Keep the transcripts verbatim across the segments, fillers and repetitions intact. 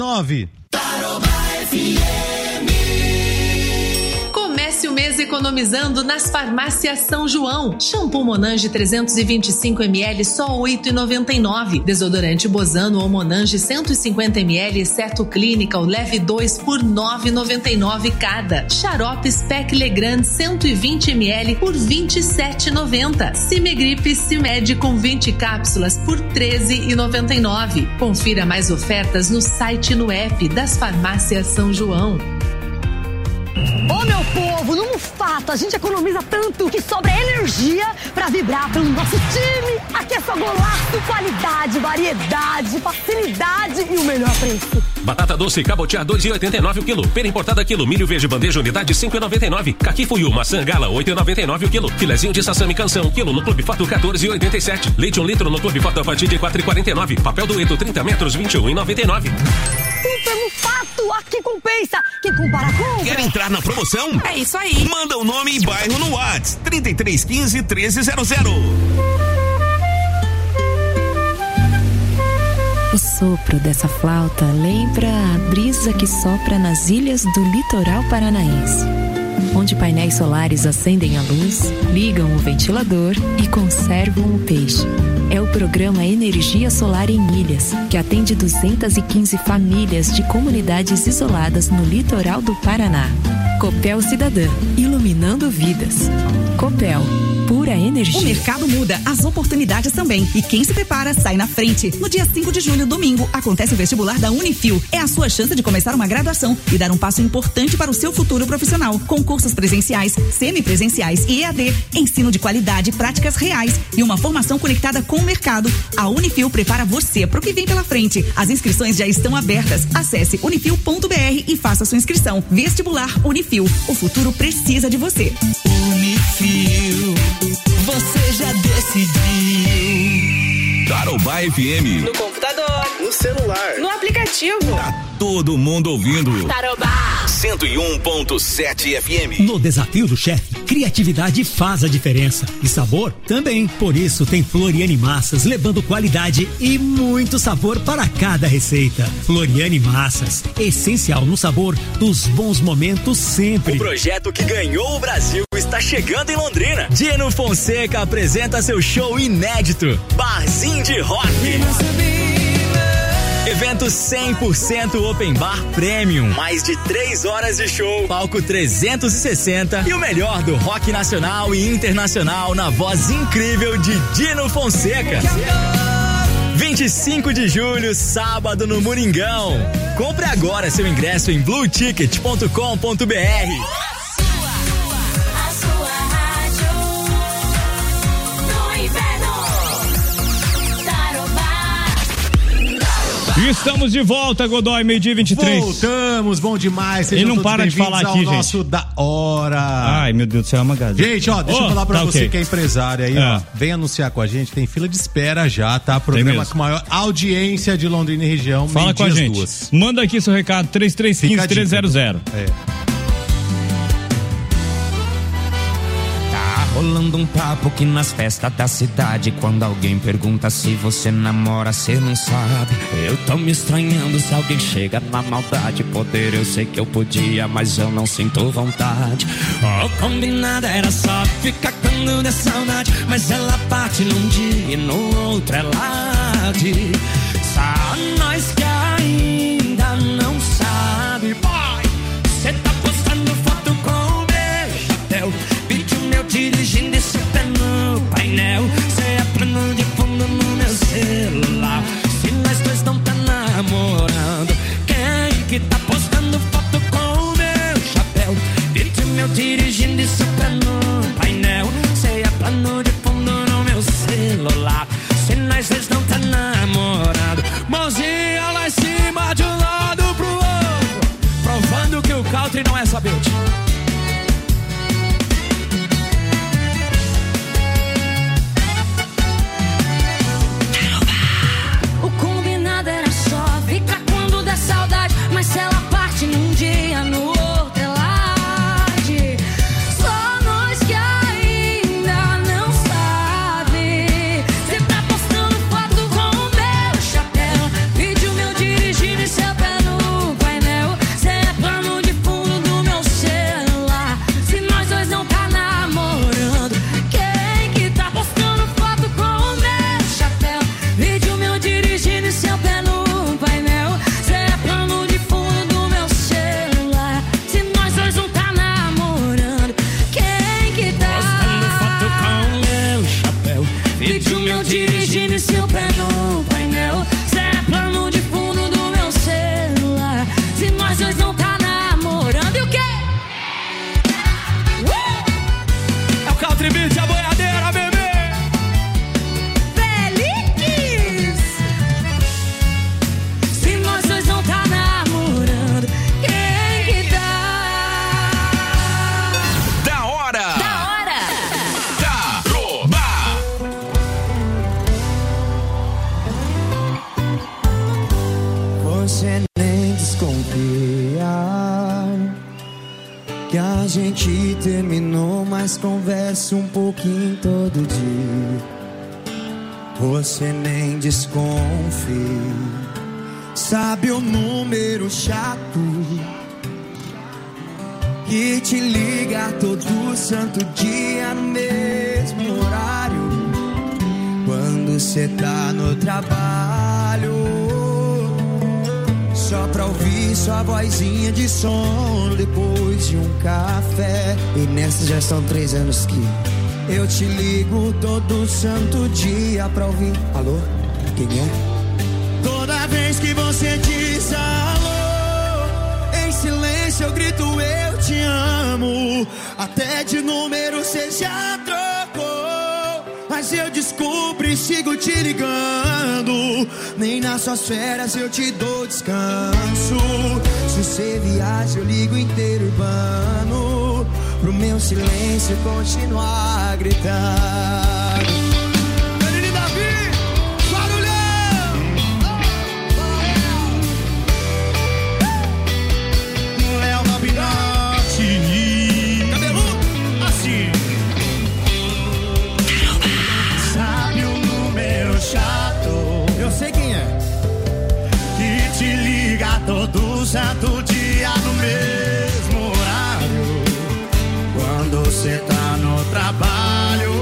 nove. Comece o mês economizando nas farmácias São João. Shampoo Monange trezentos e vinte e cinco mililitros só oito reais e noventa e nove centavos. Desodorante Bozano ou Monange cento e cinquenta mililitros exceto Clinical leve dois por nove reais e noventa e nove centavos cada. Xarope Spec Legrand cento e vinte mililitros por vinte e sete reais e noventa centavos. Cimegripe Cimed com vinte cápsulas por treze reais e noventa e nove centavos. Confira mais ofertas no site e no app das farmácias São João. Ô meu povo, no Mufato a gente economiza tanto que sobra energia pra vibrar pelo nosso time. Aqui é só golaço, qualidade, variedade, facilidade e o melhor preço. Batata doce cabotiá dois reais e oitenta e nove centavos o quilo. Pera importada quilo. Milho verde bandeja unidade cinco reais e noventa e nove centavos. Caqui fuiu maçã gala oito reais e noventa e nove centavos o quilo. Filezinho de sassami canção quilo no Clube Fato quatorze reais e oitenta e sete centavos. Leite um litro no Clube Fato a partir de quatro reais e quarenta e nove centavos. Papel dueto trinta metros vinte e um reais e noventa e nove centavos. Super Mufato, aqui compensa. Quem compara com... Quer entrar na promoção? É isso aí. Manda o nome e bairro no WhatsApp trinta e três quinze, treze zero zero. O sopro dessa flauta lembra a brisa que sopra nas ilhas do litoral paranaense, onde painéis solares acendem a luz, ligam o ventilador e conservam o peixe. É o programa Energia Solar em Ilhas, que atende duzentas e quinze famílias de comunidades isoladas no litoral do Paraná. Copel Cidadã, iluminando vidas. Copel, pura energia. O mercado muda, as oportunidades também. E quem se prepara sai na frente. No dia cinco de julho, domingo, acontece o vestibular da Unifil. É a sua chance de começar uma graduação e dar um passo importante para o seu futuro profissional. Com cursos presenciais, semipresenciais e E A D, ensino de qualidade, práticas reais e uma formação conectada com o mercado. A Unifil prepara você para o que vem pela frente. As inscrições já estão abertas. Acesse unifil ponto b r e faça sua inscrição. Vestibular Unifil. O futuro precisa de você. Unifil, você já decidiu. Tarobá F M. No computador, no celular, no aplicativo. Tá todo mundo ouvindo. Tarobá cento e um ponto sete F M. No desafio do chefe, criatividade faz a diferença e sabor também. Por isso tem Floriane Massas levando qualidade e muito sabor para cada receita. Floriane Massas, essencial no sabor dos bons momentos sempre. O projeto que ganhou o Brasil está chegando em Londrina. Dino Fonseca apresenta seu show inédito, Barzinho de Rock. Evento cem por cento Open Bar Premium. Mais de três horas de show. Palco trezentos e sessenta. E o melhor do rock nacional e internacional na voz incrível de Dino Fonseca. vinte e cinco de julho, sábado no Moringão. Compre agora seu ingresso em blue ticket ponto com ponto b r. Estamos de volta, Godoy, meio-dia e vinte e três. Voltamos, bom demais. Sejam Ele não para de falar aqui, gente. Nosso da hora. Ai, meu Deus do céu, é uma gada. Gente, ó, deixa oh, eu falar pra tá você okay. que é empresário aí, é. ó. Vem anunciar com a gente, tem fila de espera já, tá? Programa com maior audiência de Londrina e região. Fala com a gente. Duas. Manda aqui seu recado, três três um cinco, três zero zero. É. Rolando um papo que nas festas da cidade, quando alguém pergunta se você namora, cê não sabe. Eu tô me estranhando se alguém chega na maldade. Poder eu sei que eu podia, mas eu não sinto vontade. O combinado era só ficar quando der saudade, mas ela parte num dia e no outro ela diz. Só nós que ainda não sabe. Boy, cê tá postando foto com o beijapéu, vídeo meu dirigindo esse pé no painel. Cê é plano de fundo no meu celular. Se nós dois não tá namorando, quem que tá postando foto com o meu chapéu, vídeo meu dirigindo esse pé no painel. Cê é plano de fundo no meu celular. Se nós dois não tá namorando, mãozinha lá em cima de um lado pro outro, provando que o country não é só beat. O combinado era só ficar quando der saudade, mas se ela desconfiar que a gente terminou, mas conversa um pouquinho todo dia. Você nem desconfia. Sabe o número chato que te liga todo santo dia no mesmo horário, quando cê tá no trabalho, só pra ouvir sua vozinha de sono depois de um café. E nessas já são três anos que eu te ligo todo santo dia pra ouvir. Alô? Quem é? Toda vez que você diz alô, em silêncio eu grito eu te amo. Até de número cê já trocou, mas eu descubro e sigo te ligando. Nem nas suas férias eu te dou descanso. Se você viaja eu ligo inteiro urbano, pro meu silêncio continuar gritando. Todo santo dia no mesmo horário, quando cê tá no trabalho,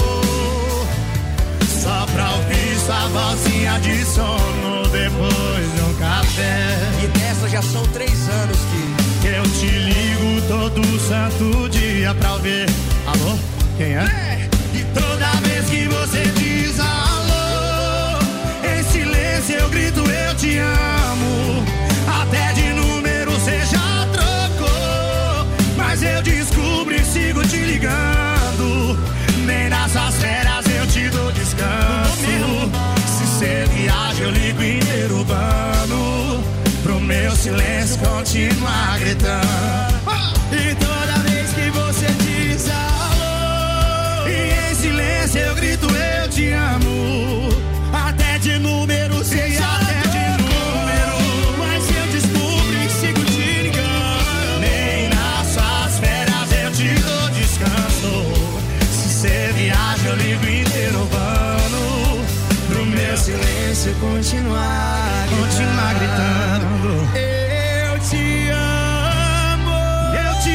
só pra ouvir sua vozinha de sono depois de um café. E dessa já são três anos que eu te ligo todo santo dia pra ouvir. Alô? Quem é? É. E toda vez que você diz alô, em silêncio eu grito eu te amo. Até de número cê já trocou, mas eu descubro e sigo te ligando. Nem nas suas férias eu te dou descanso. Se cê viaja eu ligo inteiro urbano, pro meu silêncio continuar gritando. E toda vez que você diz alô, e em silêncio eu grito eu te amo. Até de número cê já eu ligo inteiro urbano, pro meu silêncio continuar, continuar gritando. Eu te amo, eu te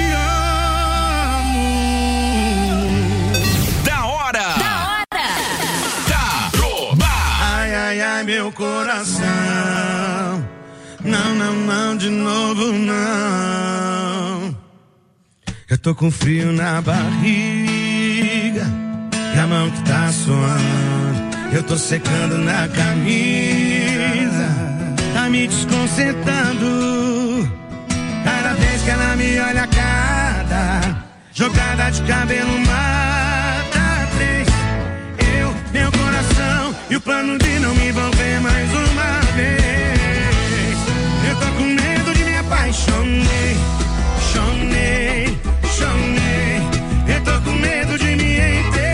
amo. Da hora, da hora, da Roba. Ai, ai, ai, meu coração. Não, não, não, de novo não. Eu tô com frio na barriga, a mão que tá suando, eu tô secando na camisa, tá me desconcertando. Cada vez que ela me olha, cada jogada de cabelo mata três. Eu, meu coração e o plano de não me envolver mais uma vez. Eu tô com medo de me apaixonei, chonei, chonei. Eu tô com medo de me entregar.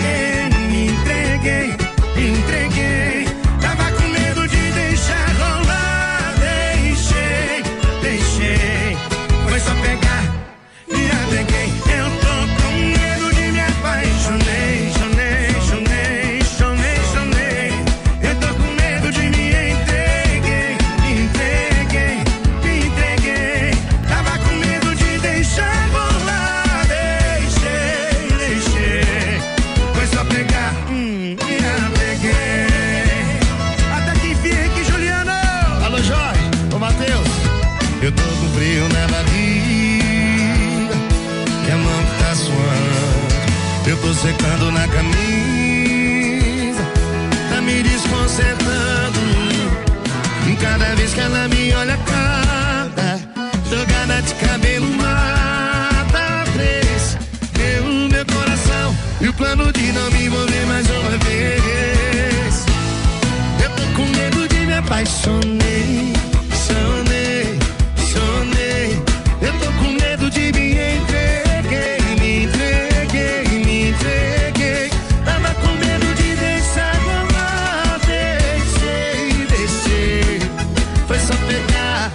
Entreguei, tava com medo de deixar rolar. Deixei, deixei, foi só pegar e apeguei. Eu tô com medo de me apaixonei, chonei, chonei, chonei, chonei. Eu tô com medo de me entreguei, entreguei, entreguei. Tava com medo de deixar rolar. Deixei, deixei, foi só pegar. Hum. Até que enfim, aqui, Juliano. Alô, Jorge, ô Matheus. Eu tô com frio na barriga, que a mão que tá suando, eu tô secando na camisa, tá me desconcertando. E cada vez que ela me olha, cada jogada de cabelo mata três. Eu, meu coração e o plano de não me envolver mais uma vez. Eu tô com medo de me apaixonei, sonei, sonei. Eu tô com medo de me entreguei, me entreguei, me entreguei. Tava com medo de deixar rolar. Deixei, deixei, foi só pegar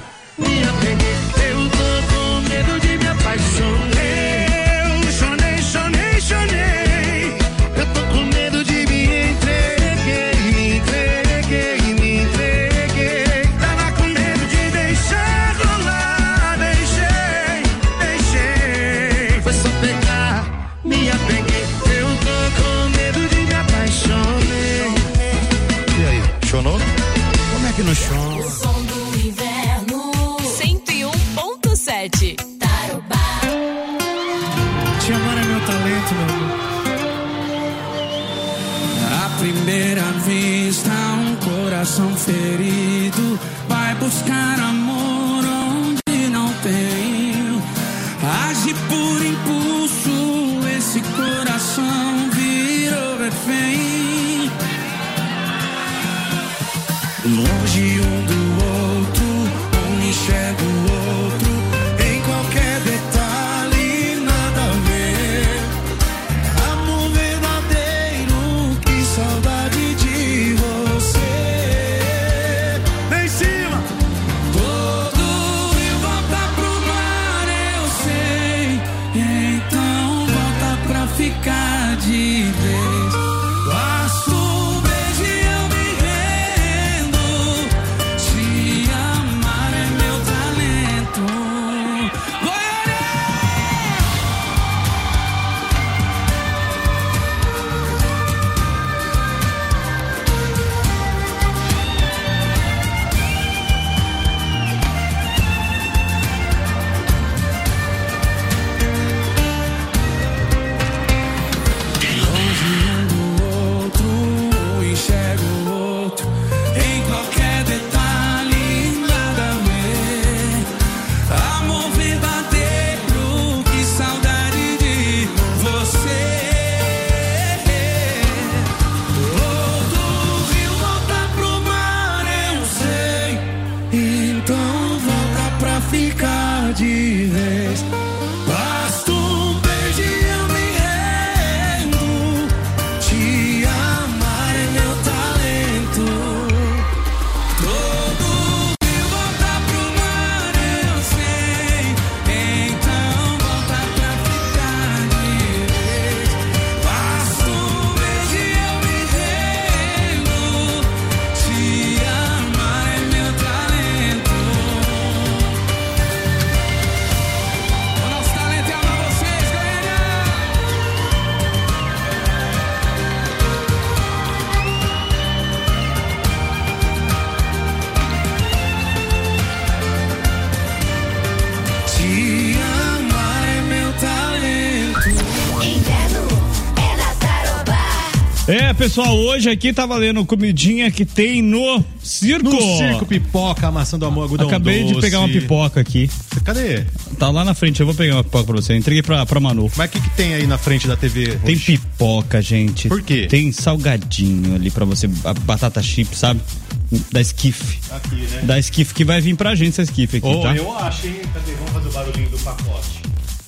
coração ferido vai buscar amor onde não tem. Age por impulso, esse coração virou refém. Longe um do outro, um enxerga o outro, em qualquer detalhe nada a ver. Amor verdadeiro, que saudade de você. Vem em cima! Todo rio volta pro mar, eu sei. Então volta pra ficar de vez. Basta um beijo e eu me rendo. Te amar é meu talento. Ficar de vez. Basta um beijo e eu me rendo. Te amar é meu talento. Todo rio volta pro mar, eu sei. Então volta pra ficar de vez. Basta um beijo e eu me rendo. Te amar é meu talento. Te amar é meu talento. Inverno é na Tarobá. É, pessoal, hoje aqui tá valendo comidinha que tem no circo. No circo, pipoca, maçã do amor, algodão Acabei doce. de pegar uma pipoca aqui. Cadê? Tá lá na frente, eu vou pegar uma pipoca pra você. Eu entreguei pra, pra Manu. Mas o que que tem aí na frente da T V? Tem pipoca, gente. Por quê? Tem salgadinho ali pra você, a batata chip, sabe? Da Skiff. Aqui, né? Da Skiff, que vai vir pra gente essa Skiff aqui, Oh, tá? eu acho, hein? Cadê? Vamos fazer o barulhinho do pacote.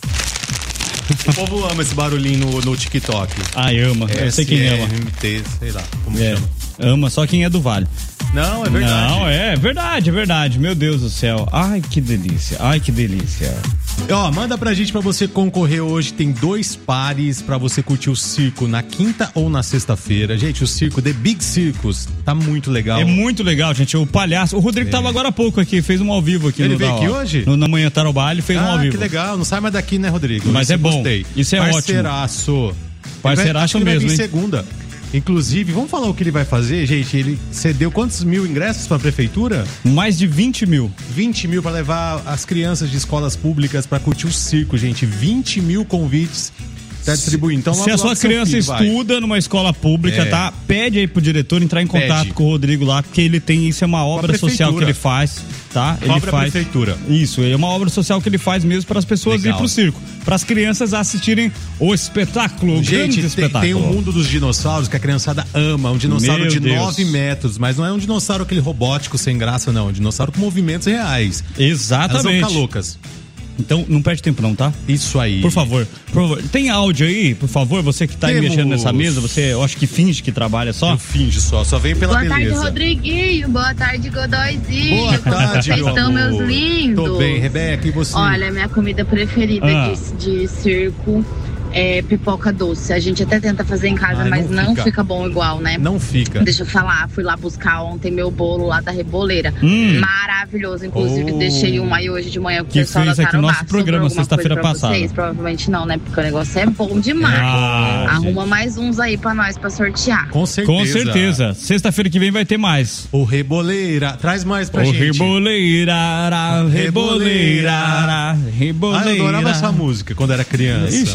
O povo ama esse barulhinho no, no TikTok. Ai, ama. Eu sei quem ama. M T, sei lá, como É, chama. ama só quem é do Vale. Não, é verdade. Não, é verdade, é verdade. Meu Deus do céu. Ai, que delícia. Ai, que delícia. Ó, manda pra gente pra você concorrer hoje. Tem dois pares pra você curtir o circo na quinta ou na sexta-feira. Gente, o circo The Big Circus tá muito legal. É muito legal, gente. O palhaço. O Rodrigo é. tava agora há pouco aqui, fez um ao vivo aqui. Ele no veio da, aqui hoje? No, na manhã Tarobá, ele fez ah, um ao vivo. Que legal. Não sai mais daqui, né, Rodrigo? Mas Isso é bom. Gostei. Isso é Parceiraço. ótimo. Parceiraço ele vai, mesmo, ele vai hein? vir segunda. Inclusive, vamos falar o que ele vai fazer, gente? Ele cedeu quantos mil ingressos pra prefeitura? Mais de vinte mil. vinte mil pra levar as crianças de escolas públicas pra curtir o circo, gente. vinte mil convites. Tá distribuindo. Então, se a sua criança estuda numa escola pública, é. tá? Pede aí pro diretor entrar em contato Pede. com o Rodrigo lá, porque ele tem, isso é uma obra social que ele faz, tá? Ele obra faz. prefeitura. Isso, é uma obra social que ele faz mesmo para as pessoas Legal. ir pro circo, para as crianças assistirem o espetáculo, o Gente, tem, espetáculo. tem o mundo dos dinossauros que a criançada ama, um dinossauro Meu de Deus. nove metros, mas não é um dinossauro aquele robótico sem graça, não, é um dinossauro com movimentos reais. Exatamente. Elas vão ficar loucas. Então, não perde tempo não, tá? Isso aí. Por favor, por favor. Tem áudio aí, por favor? Você que tá aí mexendo nessa mesa, você, eu acho que finge que trabalha só? Eu finge só, só vem pela Boa beleza. Boa tarde, Rodriguinho. Boa tarde, Godóizinho. Boa tarde, Vocês estão, amor. meus lindos? Tô bem, Rebeca, e você? Olha, minha comida preferida Ah. de, de circo é pipoca doce. A gente até tenta fazer em casa, Ai, mas não não fica. fica bom igual, né? Não fica. Deixa eu falar, fui lá buscar ontem meu bolo lá da Reboleira. Hum. Maravilhoso. Inclusive, Oh. deixei um aí hoje de manhã com o Que pessoal fez da aqui no Tarobá. nosso programa Sobrou alguma sexta-feira coisa pra passada. Vocês? Provavelmente não, né? Porque o negócio é bom demais. Ah, Arruma gente. mais uns aí pra nós, pra sortear. Com certeza. Com certeza. Sexta-feira que vem vai ter mais. O Reboleira, traz mais pra o gente. Reboleira, Reboleira, Ah, eu Reboleira. adorava essa música quando era criança. Ixi, e agora?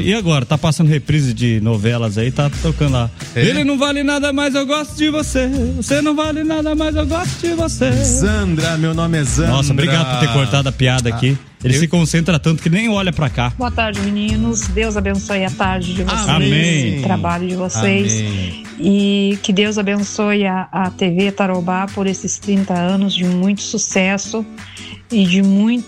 tá passando reprise de novelas aí, tá tocando lá. É? Ele não vale nada, mas eu gosto de você. Você não vale nada, mas eu gosto de você. Zandra, meu nome é Zandra. Nossa, obrigado por ter cortado a piada aqui. Ele eu... se concentra tanto que nem olha pra cá. Boa tarde, meninos. Deus abençoe a tarde de vocês. Amém. O trabalho de vocês. Amém. E que Deus abençoe a, a T V Tarobá por esses trinta anos de muito sucesso e de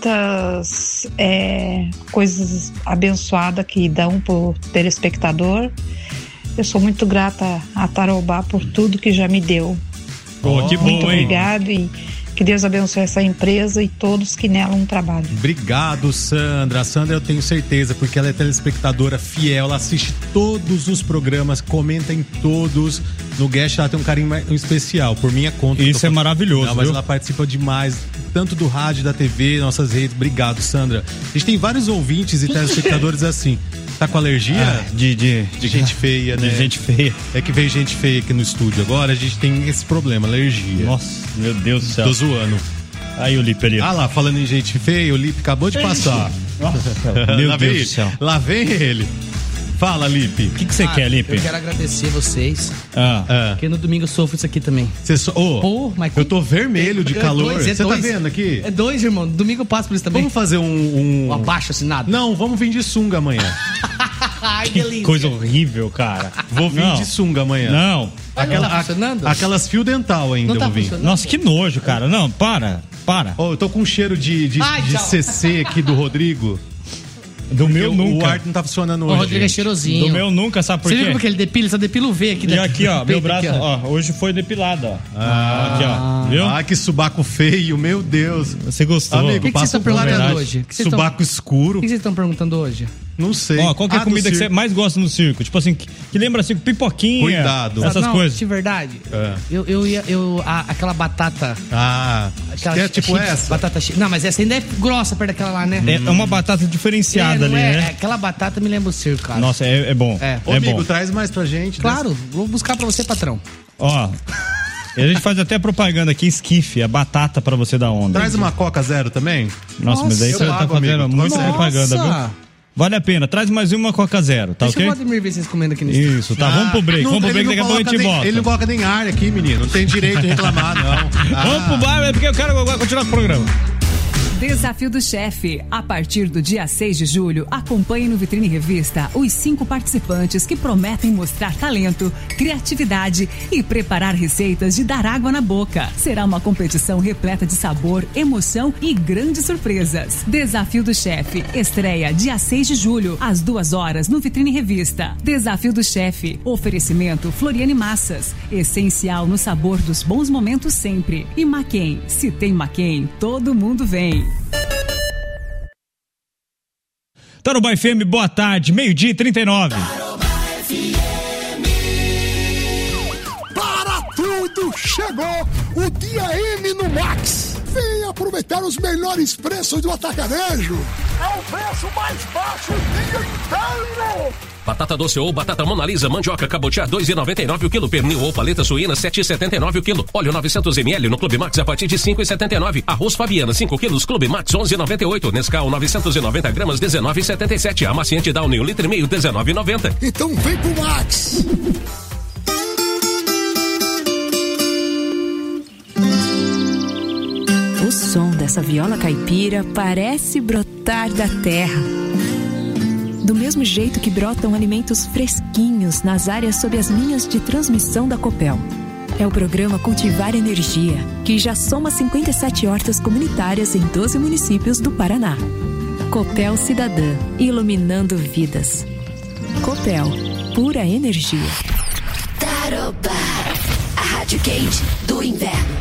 muitas é, coisas abençoadas que dão pro telespectador. Eu sou muito grata a Tarobá por tudo que já me deu. Oh, que bom, muito hein? Obrigado e que Deus abençoe essa empresa e todos que nela um trabalho. Obrigado, Sandra. A Sandra eu tenho certeza, porque ela é telespectadora fiel, ela assiste todos os programas, comenta em todos. No Guest ela tem um carinho especial, por minha conta. Isso tô... é maravilhoso, Não, mas viu? ela participa demais, tanto do rádio, da T V, nossas redes. Obrigado, Sandra. A gente tem vários ouvintes e telespectadores assim. Tá com alergia? Ah, de, de, de gente feia, né? De gente feia. É que veio gente feia aqui no estúdio agora, a gente tem esse problema, alergia. Nossa, meu Deus do céu. Tô zoando. Aí o Lipe ali. Ah lá, falando em gente feia, o Lipe acabou de passar. Nossa, meu Deus do céu. Lá vem ele. Fala, Lipe. O que você ah, quer, Lipe? Eu quero agradecer vocês. Ah. ah. Porque no domingo eu sofro isso aqui também. Você so... oh, Pô, mas... Eu tô vermelho de é calor. Você é tá vendo aqui? É dois, irmão. Domingo eu passo por isso também. Vamos fazer um... Um, um abaixo assinado? Não, vamos vir de sunga amanhã. Ai, que delícia. Coisa horrível, cara. Vou vir não. de sunga amanhã. Não. Aquela, não tá funcionando? A, aquelas fio dental ainda não tá vou vir. Nossa, que nojo, cara. Não, para. Para. Oh, eu tô com um cheiro de, de, Ai, de C C aqui do Rodrigo. Do meu o, nunca. O ar não tá funcionando hoje. O Rodrigo gente. é cheirosinho. Do meu nunca, sabe por quê? Você viu como que ele depila? Só depila o V aqui. E aqui, ó, meu braço, aqui, ó. ó, hoje foi depilado, ó. Ah, aqui, ó. Viu? Ah, que subaco feio, meu Deus. Você gostou? Amigo, o que, que vocês estão perguntando hoje? Que subaco tão... escuro. O que vocês estão perguntando hoje? Não sei. Ó, qual que é a ah, comida que você mais gosta no circo? Tipo assim, que, que lembra assim, pipoquinha. Cuidado. Essas não, coisas. De verdade. É. Eu, eu ia, eu, a, aquela batata. Ah, aquela que é tipo chips, essa? Batata chips. Não, mas essa ainda é grossa perto daquela lá, né? É, é uma batata diferenciada é, ali, é, né? É, aquela batata me lembra o circo, cara. Nossa, é, é bom. É. Ô, é amigo, bom. traz mais pra gente. Claro, dessa... vou buscar pra você, patrão. Ó. A gente faz até propaganda aqui, esquife, a batata pra você dar onda. Traz uma Coca Zero também? Nossa, Nossa mas aí você tá fazendo muita propaganda, viu? Vale a pena, traz mais uma Coca Zero, tá Deixa ok? Deixa o Vladimir ver vocês comendo aqui nesse Isso, tá, ah, vamos pro break, não, vamos pro break, daqui a pouco a gente nem, volta. Ele não coloca nem ar aqui, menino, não tem direito de reclamar, não. Ah. Vamos pro bar, é porque eu quero continuar com o programa. Desafio do Chefe. A partir do dia seis de julho, acompanhe no Vitrine Revista os cinco participantes que prometem mostrar talento, criatividade e preparar receitas de dar água na boca. Será uma competição repleta de sabor, emoção e grandes surpresas. Desafio do Chefe. Estreia dia seis de julho, às duas horas, no Vitrine Revista. Desafio do Chefe. Oferecimento Floriane Massas. Essencial no sabor dos bons momentos sempre. E Maquem. Se tem Maquem, todo mundo vem. Tarobá F M, boa tarde, meio-dia e trinta e nove. Para tudo, chegou o Dia M no Max. Venha aproveitar os melhores preços do atacarejo. É o preço mais baixo o dia inteiro. Batata doce ou batata Monalisa, mandioca cabotiá dois reais e noventa e nove o quilo, pernil ou paleta suína sete reais e setenta e nove o quilo, óleo novecentos mililitros no Clube Max a partir de cinco reais e setenta e nove, arroz Fabiana cinco quilos, Clube Max onze reais e noventa e oito, Nescau novecentos e noventa gramas dezenove reais e setenta e sete, amaciante Downy um litro e meio dezenove reais e noventa. Então vem pro Max. O som dessa viola caipira parece brotar da terra. Do mesmo jeito que brotam alimentos fresquinhos nas áreas sob as linhas de transmissão da Copel. É o programa Cultivar Energia, que já soma cinquenta e sete hortas comunitárias em doze municípios do Paraná. Copel Cidadã, iluminando vidas. Copel, pura energia. Tarobá, a rádio quente do inverno.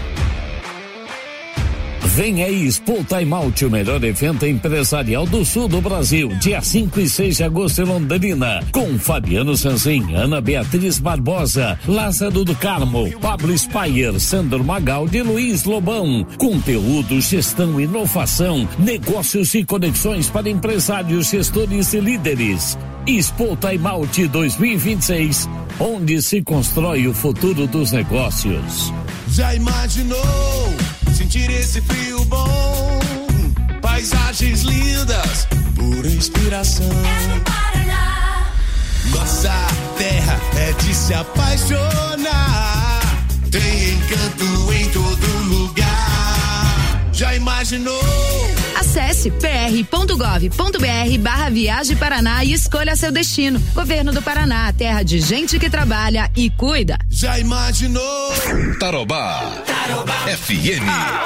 Vem aí, Expo Time Out, o melhor evento empresarial do sul do Brasil, dia cinco e seis de agosto em Londrina, com Fabiano Sanzin, Ana Beatriz Barbosa, Lázaro do Carmo, Pablo Spayer, Sandro Magaldi e Luiz Lobão. Conteúdo, gestão, inovação, negócios e conexões para empresários, gestores e líderes. Expo Time Out dois mil e vinte e seis, onde se constrói o futuro dos negócios. Já imaginou sentir esse frio bom? Paisagens lindas, pura inspiração. É no Paraná. Nossa terra é de se apaixonar. Tem encanto em todo lugar. Já imaginou? Acesse p r ponto gov ponto b r barra Viagem Paraná e escolha seu destino. Governo do Paraná, terra de gente que trabalha e cuida. Já imaginou? Tarobá. Tarobá. F M.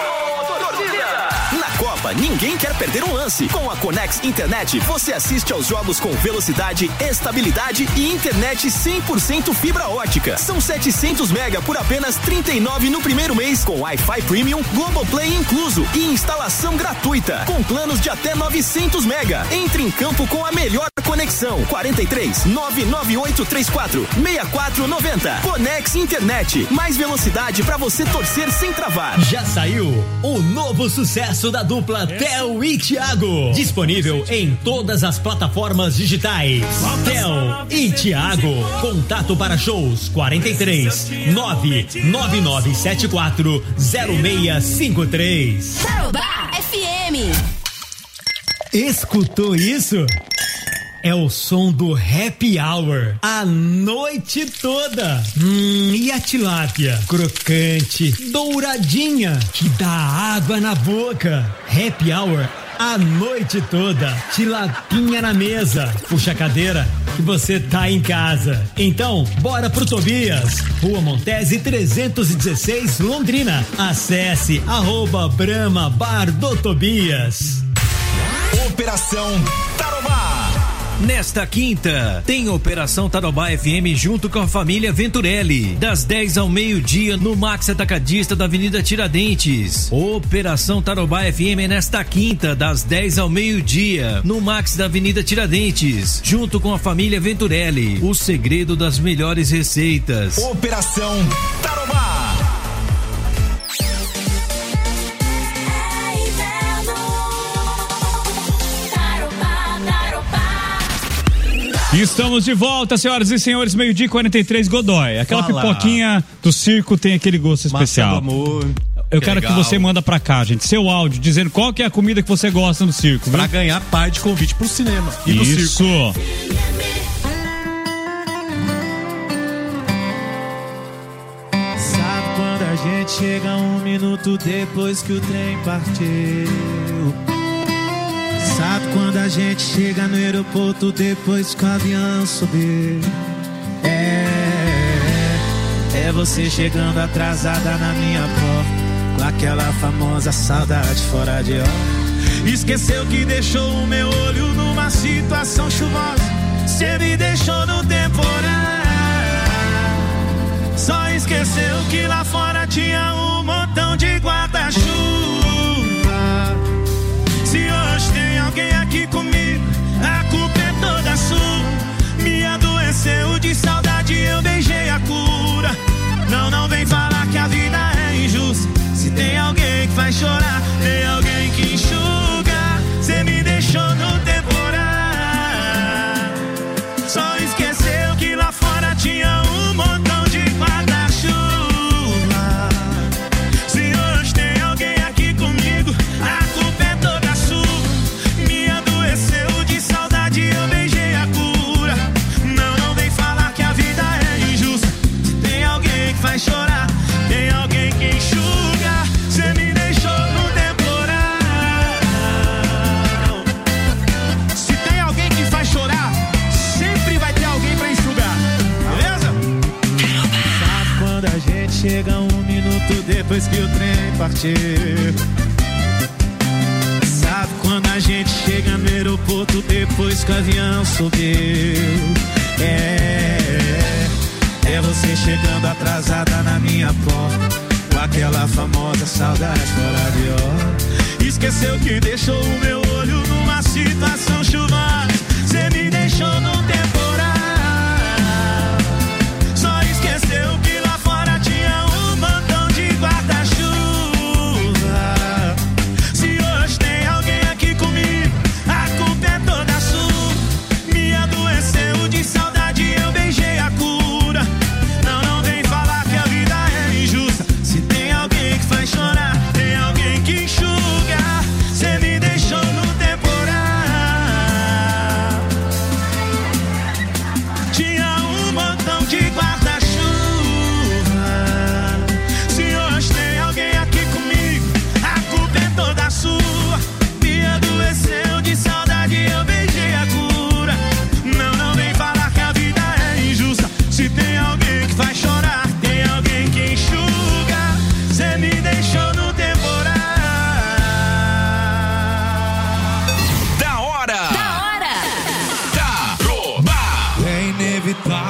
Na Copa, ninguém quer perder um lance. Com a Conex Internet, você assiste aos jogos com velocidade, estabilidade e internet cem por cento fibra ótica. São setecentos mega por apenas trinta e nove no primeiro mês, com Wi-Fi Premium, Globoplay incluso e instalação gratuita, com planos de até novecentos mega. Entre em campo com a melhor conexão. quarenta e três, nove nove oito três quatro, seis quatro nove zero. Conex Internet, mais velocidade pra você torcer sem travar. Já saiu o novo sucesso da dupla Theo e Thiago, disponível em todas as plataformas digitais. Theo e Thiago, contato para shows quarenta e três, nove nove nove sete quatro, zero seis cinco três. Tarobá F M. Escutou isso? É o som do Happy Hour a noite toda. Hum, e a tilápia? Crocante, douradinha, que dá água na boca. Happy Hour a noite toda. Tilapinha na mesa. Puxa a cadeira que você tá em casa. Então, bora pro Tobias. Rua Montese trezentos e dezesseis, Londrina. Acesse arroba Brahma Bar do Tobias. Operação Tarobá. Nesta quinta, tem Operação Tarobá F M junto com a família Venturelli, das dez ao meio-dia no Max Atacadista da Avenida Tiradentes. Operação Tarobá F M nesta quinta, das dez ao meio-dia, no Max da Avenida Tiradentes, junto com a família Venturelli. O segredo das melhores receitas. Operação Tarobá. Estamos de volta, senhoras e senhores, meio-dia quarenta e três, Godoy. Aquela Fala. Pipoquinha do circo tem aquele gosto especial. Maçã do amor. Eu que quero legal. que você manda pra cá, gente, seu áudio, dizendo qual que é a comida que você gosta no circo. Pra viu? ganhar par de convite pro cinema e no Isso. circo. Sabe quando a gente chega um minuto depois que o trem partiu? Sabe quando a gente chega no aeroporto depois que o avião subiu? É, é você chegando atrasada na minha porta, com aquela famosa saudade fora de hora. Esqueceu que deixou o meu olho numa situação chuvosa. Cê me deixou no temporal. Só esqueceu que lá fora tinha um montão de guarda-chuva. Se hoje tem alguém aqui comigo, a culpa é toda sua. Me adoeceu de saudade, eu beijei a cura. Não, não vem falar que a vida é injusta. Se tem alguém que faz chorar, tem alguém que enxuga. Cê me deixou no temporal. Só esqueceu que lá fora tinha um montão de guarda-chuva. Se hoje tem alguém aqui comigo, a culpa é toda sua. Me adoeceu de saudade, eu beijei a cura. Não, não vem falar que a vida é injusta. Se tem alguém que faz chorar, tem alguém que enxuga. Cê me deixou no temporal. Se tem alguém que faz chorar, sempre vai ter alguém pra enxugar, beleza? Sabe quando a gente chega um minuto depois que o trem partiu? Sabe quando a gente chega no aeroporto depois que o avião subiu? É, é você chegando atrasada na minha porta, com aquela famosa saudade fora de hora. Esqueceu que deixou o meu olho numa situação chuvosa. Cê me deixou no temporal. Só esqueceu que lá fora tinha um montão de guarda-chuva. Se hoje tem alguém aqui comigo, a culpa é toda sua. Me adoeceu de saudade, eu beijei a cura. Não, não vem falar que a vida é injusta. Se tem alguém que faz chorar, tem alguém que enxuga. Cê me deixou no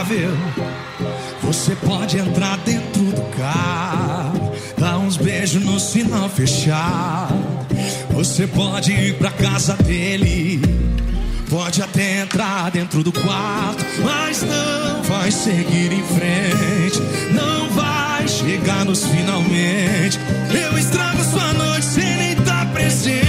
inevitável. Você pode entrar dentro do carro, dar uns beijos no sinal fechado. Você pode ir pra casa dele, pode até entrar dentro do quarto, mas não vai seguir em frente, não vai chegar nos finalmente. Eu estrago sua noite sem nem estar presente.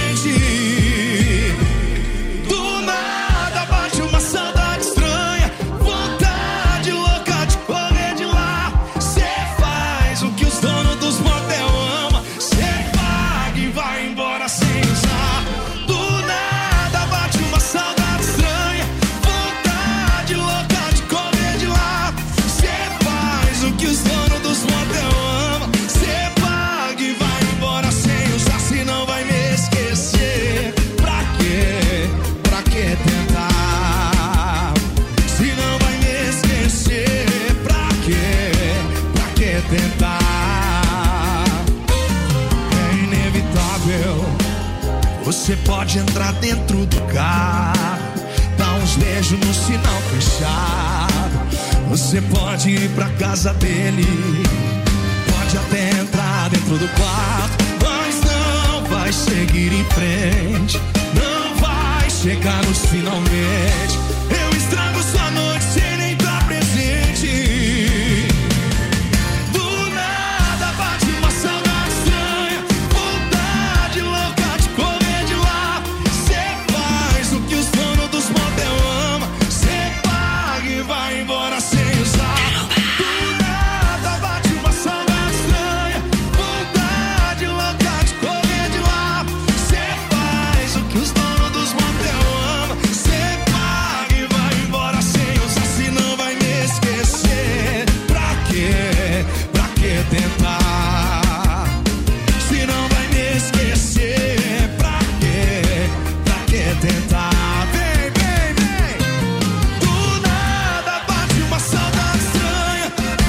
Do nada bate uma saudade estranha, vontade louca de correr de lá. Cê faz o que os donos dos motel amam, cê paga e vai embora sem usar. Do nada bate uma saudade estranha, vontade louca de correr de lá. Cê faz o que os donos dos motel amam, cê paga e vai embora sem usar. Se não vai me esquecer, pra quê? Pra que tentar? Se não vai me esquecer, pra quê? Pra que tentar? É inevitável. Você pode entrar dentro do carro, dar uns beijos no sinal fechado. Você pode ir pra casa dele, pode até entrar dentro do quarto, mas não vai seguir em frente, não vai chegar nos finalmente. Eu estrago sua noite sem nem estar presente. Do nada bate uma saudade estranha, vontade louca de correr de lá. Cê faz o que os donos dos motel amam, cê paga e vai embora sem usar. Do nada bate uma saudade estranha, vontade louca de correr de lá. Cê faz o que os donos dos motel amam, cê paga e vai embora sem usar. Se não vai me esquecer, pra quê? Pra que tentar? Se não vai me esquecer, pra quê? Pra que tentar? Vem, vem, vem. Do nada bate uma saudade estranha,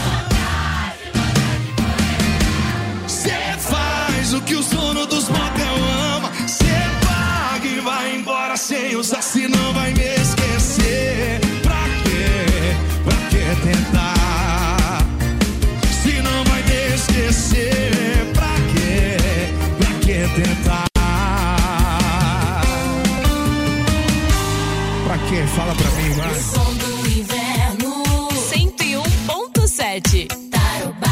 cê faz o que os donos dos motel amam, cê paga e vai embora sem usar. Se não vai me esquecer, pra quê? Pra que tentar? Se não vai me esquecer, pra quê? Pra que tentar? Pra quê? Fala pra mim, vai. Som do inverno cento e um ponto sete. Tarobá.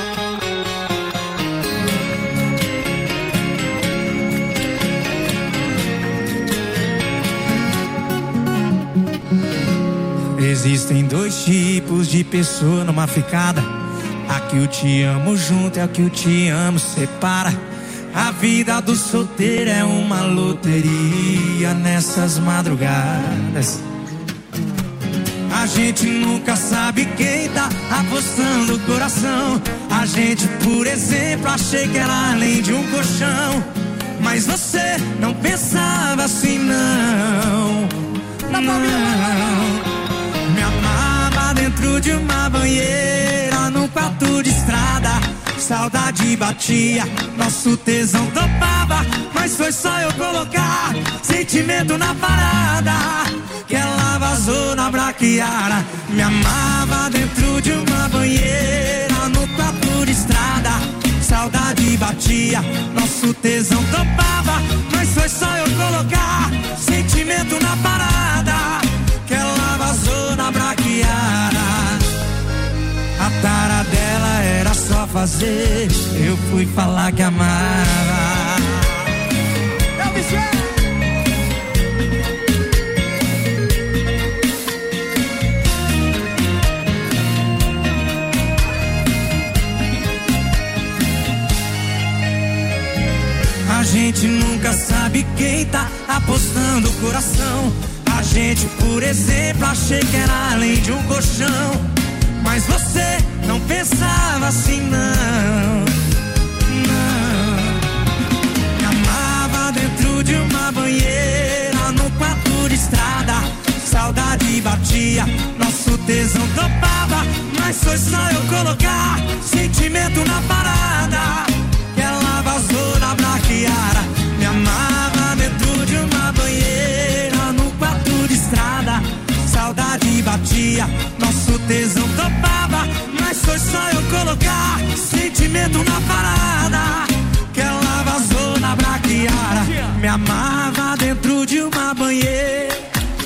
Existem dois tipos de pessoa numa ficada. A que o te amo junto e a que o te amo separa. A vida do solteiro é uma loteria nessas madrugadas. A gente nunca sabe quem tá apostando o coração. A gente, por exemplo, achei que era além de um colchão. Mas você não pensava assim, não. Não. Me amava dentro de uma banheira, num quarto de estrada. Saudade batia, nosso tesão topava. Mas foi só eu colocar sentimento na parada que ela vazou na braquiara. Me amava dentro de uma banheira, no quarto de estrada. Saudade batia, nosso tesão topava. Mas foi só eu colocar sentimento na parada que ela vazou na braquiara. A tara dela era só fazer, eu fui falar que amava. Eu me A gente nunca sabe quem tá apostando o coração. A gente, por exemplo, achei que era além de um colchão. Mas você não pensava assim, não. Não. Me amava dentro de uma banheira, no quarto de estrada. Saudade batia, nosso tesão topava. Mas foi só eu colocar sentimento na parada que ela vazou na braquiara. Me amava dentro de uma banheira, no quarto de estrada. Saudade batia, nosso tesão topava, mas foi só eu colocar sentimento na parada, que ela vazou na braquiara, me amava dentro de uma banheira.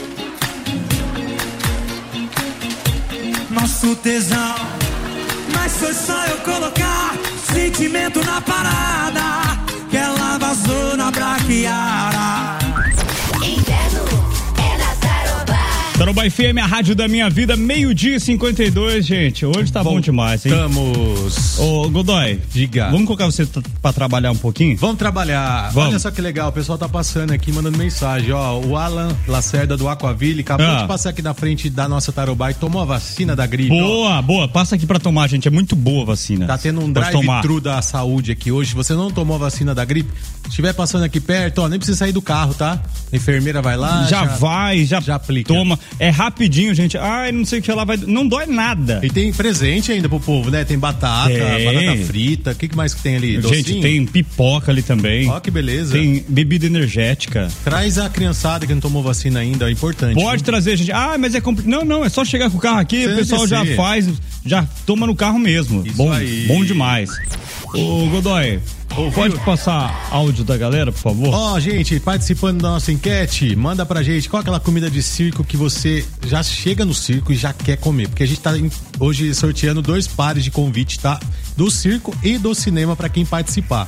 Nosso tesão, mas foi só eu colocar sentimento na parada, que ela vazou na braquiara. Inverno é na Tarobá. Tarobá F M, a rádio da minha vida, meio-dia e cinquenta e dois, gente. Hoje tá bom, bom demais, hein? Estamos. Ô, Godoy, diga. Vamos colocar você t- pra trabalhar um pouquinho? Vamos trabalhar. Vamos. Olha só que legal, o pessoal tá passando aqui, mandando mensagem, ó. O Alan Lacerda do Aquaville acabou ah. de passar aqui na frente da nossa Tarobá e tomou a vacina da gripe. Boa, ó. boa. Passa aqui pra tomar, gente. É muito boa a vacina. Tá tendo um drive-thru da saúde aqui hoje. Se você não tomou a vacina da gripe, se estiver passando aqui perto, ó, nem precisa sair do carro, tá? A enfermeira vai lá. Já, já vai, já, já aplica. Toma. É rapidinho, gente. Ai, não sei o que lá vai. Não dói nada. E tem presente ainda pro povo, né? Tem batata, tem. batata frita. O que, que mais que tem ali? Gente, docinho? Tem pipoca ali também. Ó, que beleza. Tem bebida energética. Traz a criançada que não tomou vacina ainda, é importante. Pode né? trazer, gente. Ah, mas é complicado. Não, não, é só chegar com o carro aqui, Você o pessoal já faz, já toma no carro mesmo. Isso bom, aí. Bom demais. Ô, Godoy, Ouviu? Pode passar áudio da galera, por favor? Ó, oh, gente, participando da nossa enquete, manda pra gente qual é aquela comida de circo que você já chega no circo e já quer comer. Porque a gente tá hoje sorteando dois pares de convite, tá? Do circo e do cinema pra quem participar.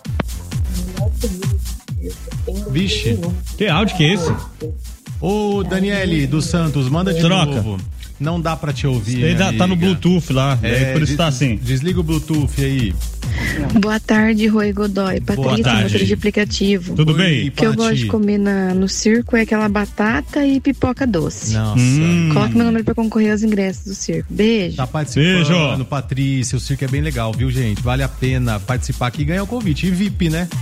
Vixe. Que áudio que é esse? Ô, Daniele dos Santos, manda de Troca. novo. Não dá pra te ouvir. Ele tá, tá no Bluetooth lá, é, por isso des, tá assim. Desliga o Bluetooth aí. Boa tarde, Rui Godoy. Patrícia, motor de aplicativo. Tudo Oi, bem? O que eu gosto de comer na, no circo é aquela batata e pipoca doce. Nossa. Hum. Coloque meu número pra concorrer aos ingressos do circo. Beijo. Tá participando, Beijo. Patrícia. O circo é bem legal, viu, gente? Vale a pena participar aqui e ganhar o convite. E V I P, né?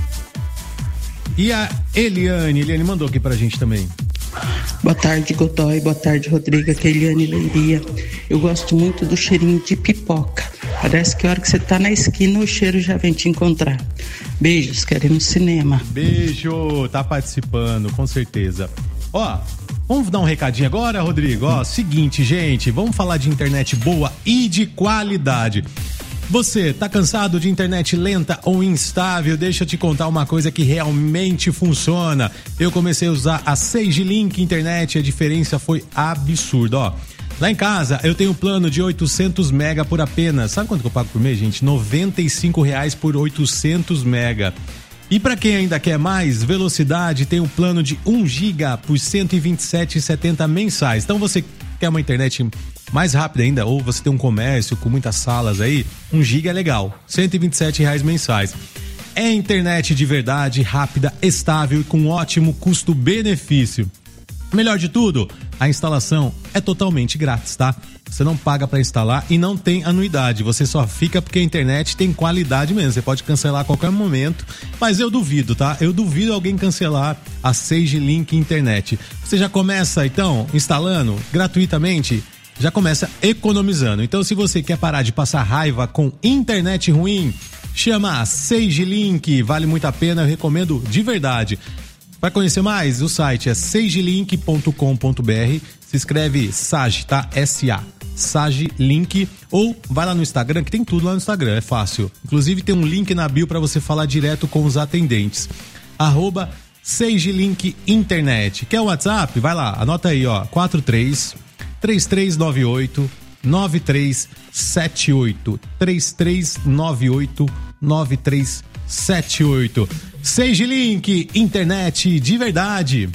E a Eliane, Eliane mandou aqui pra gente também. Boa tarde, Godoy. Boa tarde, Rodrigo. Aqui é Eliane Leiria. Eu gosto muito do cheirinho de pipoca. Parece que a hora que você tá na esquina, o cheiro já vem te encontrar. Beijos, quero ir no cinema. Beijo, tá participando, com certeza. Ó, vamos dar um recadinho agora, Rodrigo? Ó, seguinte, gente, vamos falar de internet boa e de qualidade. Você tá cansado de internet lenta ou instável? Deixa eu te contar uma coisa que realmente funciona. Eu comecei a usar a Sage Link Internet e a diferença foi absurda, ó. Lá em casa eu tenho um plano de oitocentos mega por apenas, sabe quanto que eu pago por mês, gente? noventa e cinco reais por oitocentos mega. E para quem ainda quer mais velocidade, tem um plano de um giga por cento e vinte e sete reais e setenta centavos mensais. Então você quer uma internet mais rápida ainda, ou você tem um comércio com muitas salas aí, um giga é legal, cento e vinte e sete reais mensais. É internet de verdade, rápida, estável e com ótimo custo-benefício. Melhor de tudo, a instalação é totalmente grátis, tá? Você não paga para instalar e não tem anuidade, você só fica porque a internet tem qualidade mesmo, você pode cancelar a qualquer momento, mas eu duvido, tá? Eu duvido alguém cancelar a Sage Link Internet. Você já começa, então, instalando gratuitamente, já começa economizando. Então, se você quer parar de passar raiva com internet ruim, chama a Sage Link, vale muito a pena, eu recomendo de verdade. Para conhecer mais, o site é sagelink ponto com ponto br, se escreve Sage, tá? S A, Sage Link, ou vai lá no Instagram, que tem tudo lá no Instagram, é fácil. Inclusive tem um link na bio para você falar direto com os atendentes. Arroba Sage Link Internet. Quer o WhatsApp? Vai lá, anota aí, ó, quatro três três três nove oito nove três sete oito, três três nove oito nove três sete oito. Sage Link, internet de verdade.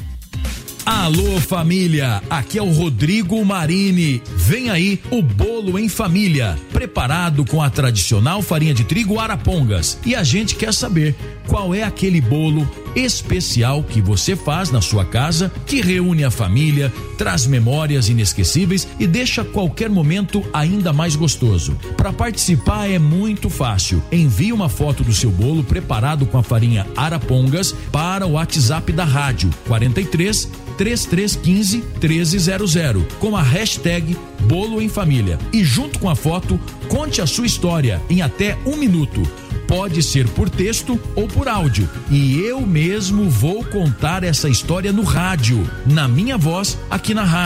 Alô família, aqui é o Rodrigo Marini. Vem aí o bolo em família, preparado com a tradicional farinha de trigo Arapongas. E a gente quer saber qual é aquele bolo especial que você faz na sua casa, que reúne a família, traz memórias inesquecíveis e deixa qualquer momento ainda mais gostoso. Para participar é muito fácil. Envie uma foto do seu bolo preparado com a farinha Arapongas para o WhatsApp da rádio quarenta e três, trinta e três quinze, treze zero zero com a hashtag Bolo em Família. E junto com a foto, conte a sua história em até um minuto. Pode ser por texto ou por áudio. E eu mesmo vou contar essa história no rádio, na minha voz, aqui na rádio.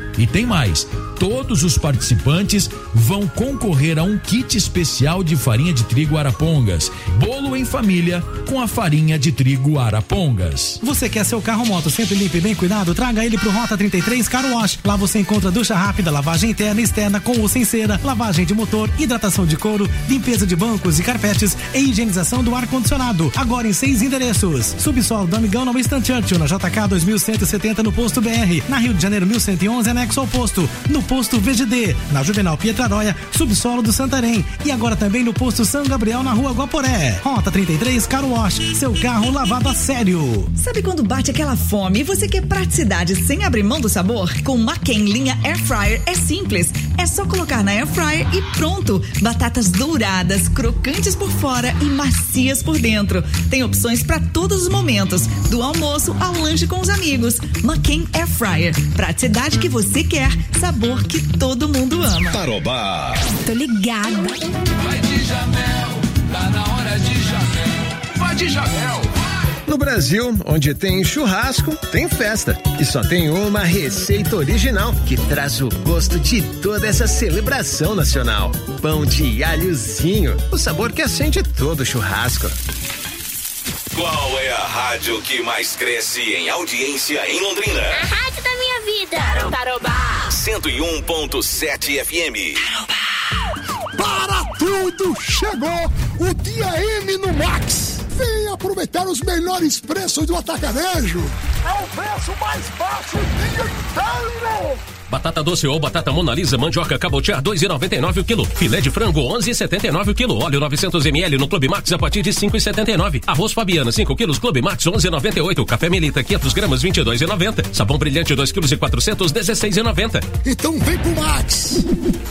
E tem mais, todos os participantes vão concorrer a um kit especial de farinha de trigo Arapongas. Bolo em família com a farinha de trigo Arapongas. Você quer seu carro ou moto sempre limpo e bem cuidado? Traga ele pro Rota trinta e três Car Wash. Lá você encontra ducha rápida, lavagem interna e externa com ou sem cera, lavagem de motor, hidratação de couro, limpeza de bancos e carpetes e higienização do ar-condicionado. Agora em seis endereços. Subsolo do Amigão na Winston Churchill, na J K dois mil cento e setenta no Posto B R. Na Rio de Janeiro mil cento e onze, anexo ao posto. No Posto V G D. Na Juvenal Pietraróia, subsolo do Santarém. E agora também no Posto São Gabriel, na Rua Guaporé. Rota trinta e três Car Wash. Seu carro lavado a sério. Sabe quando bate aquela fome e você quer praticidade sem abrir mão do sabor? Com McCain linha Air Fryer é simples. É só colocar na Air Fryer e pronto. Batatas douradas, crocantes por fora e macias por dentro. Tem opções para todos os momentos, do almoço ao lanche com os amigos. McCain Air Fryer. Praticidade que você quer, sabor que todo mundo ama. Tarobá. Tô ligada. Vai de Jamel, tá na hora de Jamel. Vai de Jamel. No Brasil, onde tem churrasco, tem festa. E só tem uma receita original que traz o gosto de toda essa celebração nacional. Pão de alhozinho, o sabor que acende todo churrasco. Qual é a rádio que mais cresce em audiência em Londrina? A rádio da minha vida. Tarobá. cento e um ponto sete F M. Tarobá. Para tudo, chegou o Dia M no Max. Vem aproveitar os melhores preços do atacarejo. É o preço mais baixo o dia inteiro. Batata doce ou batata Monalisa, mandioca cabotiá dois e noventa e nove o quilo. Filé de frango onze e setenta e nove o quilo. Óleo novecentos mililitros no Clube Max a partir de cinco e setenta e nove. Arroz Fabiana cinco quilos Clube Max onze e noventa e oito. Café Melita quinhentos gramas vinte e dois e noventa. Sabão Brilhante dois quilos e quatrocentos dezesseis e noventa. Então vem pro Max.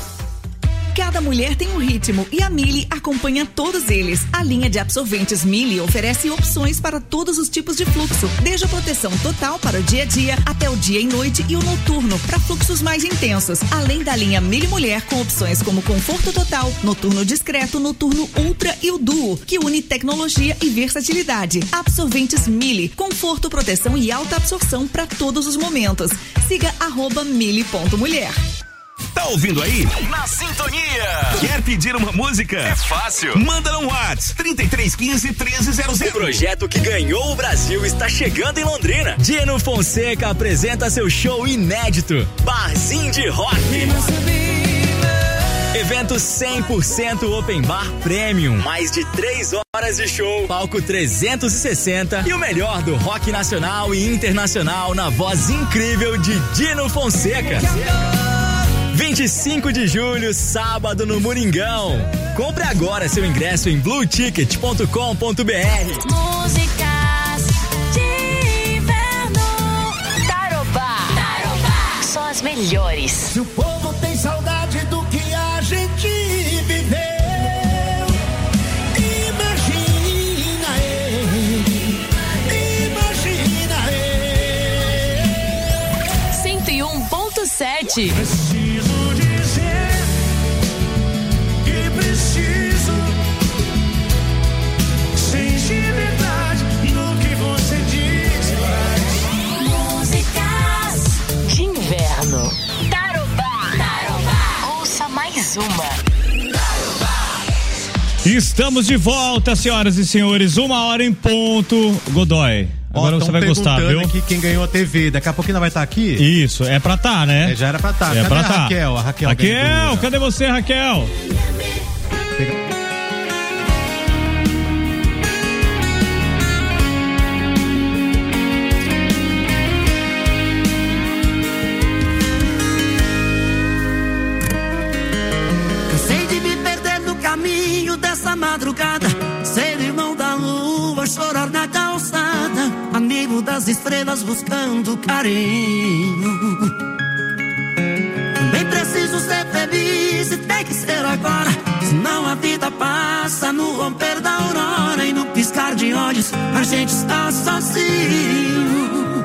Cada mulher tem um ritmo e a Mili acompanha todos eles. A linha de absorventes Mili oferece opções para todos os tipos de fluxo, desde a proteção total para o dia a dia até o dia e noite e o noturno para fluxos mais intensos. Além da linha Mili Mulher com opções como conforto total, noturno discreto, noturno ultra e o duo, que une tecnologia e versatilidade. Absorventes Mili, conforto, proteção e alta absorção para todos os momentos. Siga arroba mili ponto mulher. Tá ouvindo aí? Na sintonia. Quer pedir uma música? É fácil. Manda no WhatsApp trinta e três quinze, treze zero zero. O projeto que ganhou o Brasil está chegando em Londrina. Dino Fonseca apresenta seu show inédito, Barzinho de Rock. Evento cem por cento Open Bar Premium. Mais de três horas de show, palco trezentos e sessenta e o melhor do rock nacional e internacional na voz incrível de Dino Fonseca. vinte e cinco de julho, sábado no Moringão. Compre agora seu ingresso em blue ticket ponto com ponto b r. Músicas de inverno. Tarobá. Tarobá. São as melhores. Se o povo tem saudade do que a gente viveu, imagina ele, imagina ele. cento e um ponto sete. Tarobá. Tarobá. Ouça mais uma. Estamos de volta, senhoras e senhores. Uma hora em ponto. Godoy, agora oh, você vai gostar, viu? Aqui quem ganhou a T V. Daqui a pouquinho ela vai estar tá aqui? Isso, é pra tá, né? É, já era pra tá. É cadê pra a tá. Raquel? A Raquel, Raquel, cadê você, Raquel? Pega... Dessa madrugada, ser irmão da lua, chorar na calçada, amigo das estrelas buscando carinho. Também preciso ser feliz e tem que ser agora, senão a vida passa no romper da aurora e no piscar de olhos a gente está sozinho.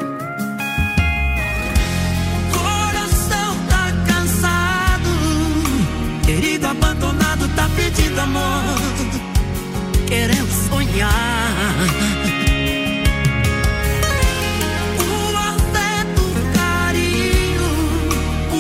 Coração tá cansado, querido abandonado tá pedindo amor, querendo sonhar. O afeto, o carinho,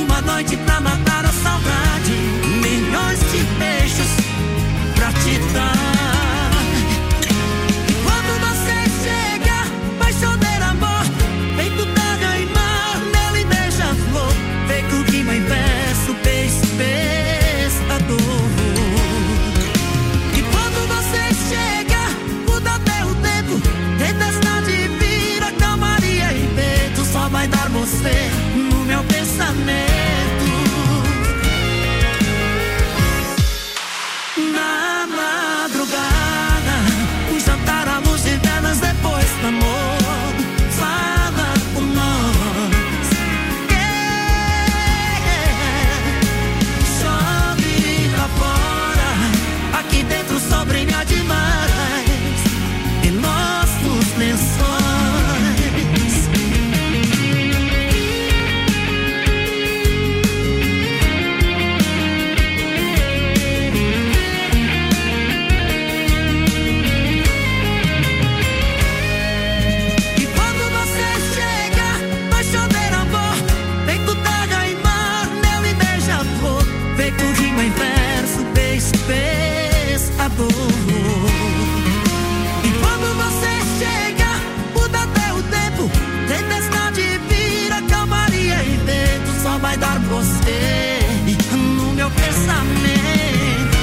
pensamento.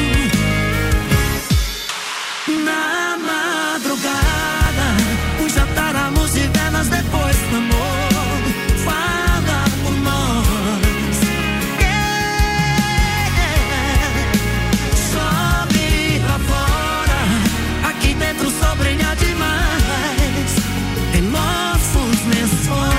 Na madrugada, um jantar, amor e velas depois do amor. Fala por nós. Yeah. Sobe lá fora, aqui dentro só brilha demais em nossos lençóis.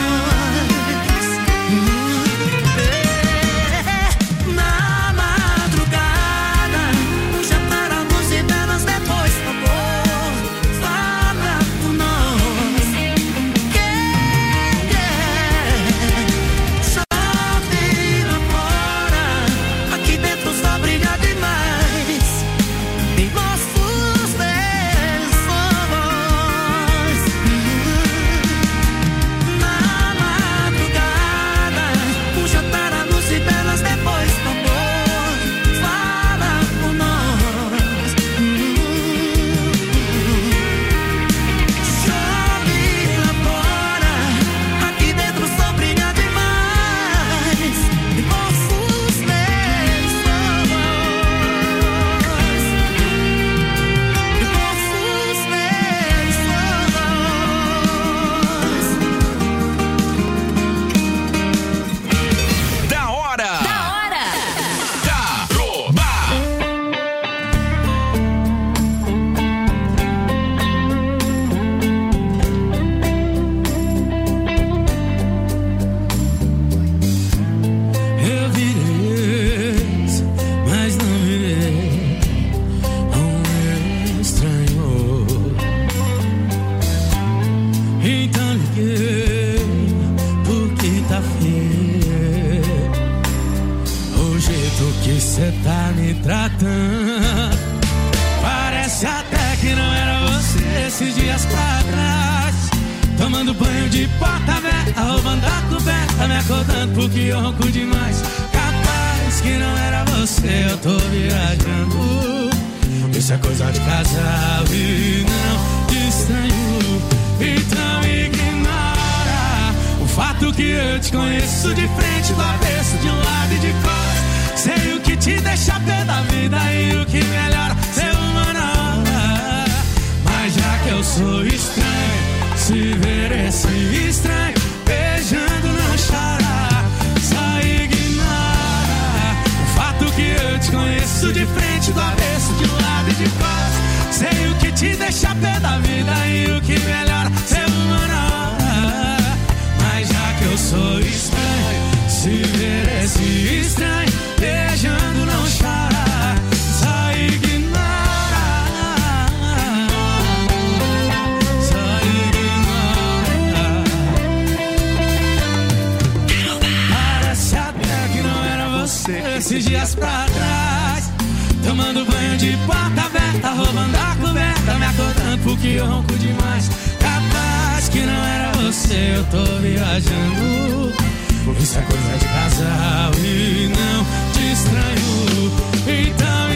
Esses dias pra trás, tomando banho de porta aberta, roubando a coberta, me acordando porque eu ronco demais. Capaz que não era você, eu tô viajando. Isso é coisa de casal e não te estranho. Então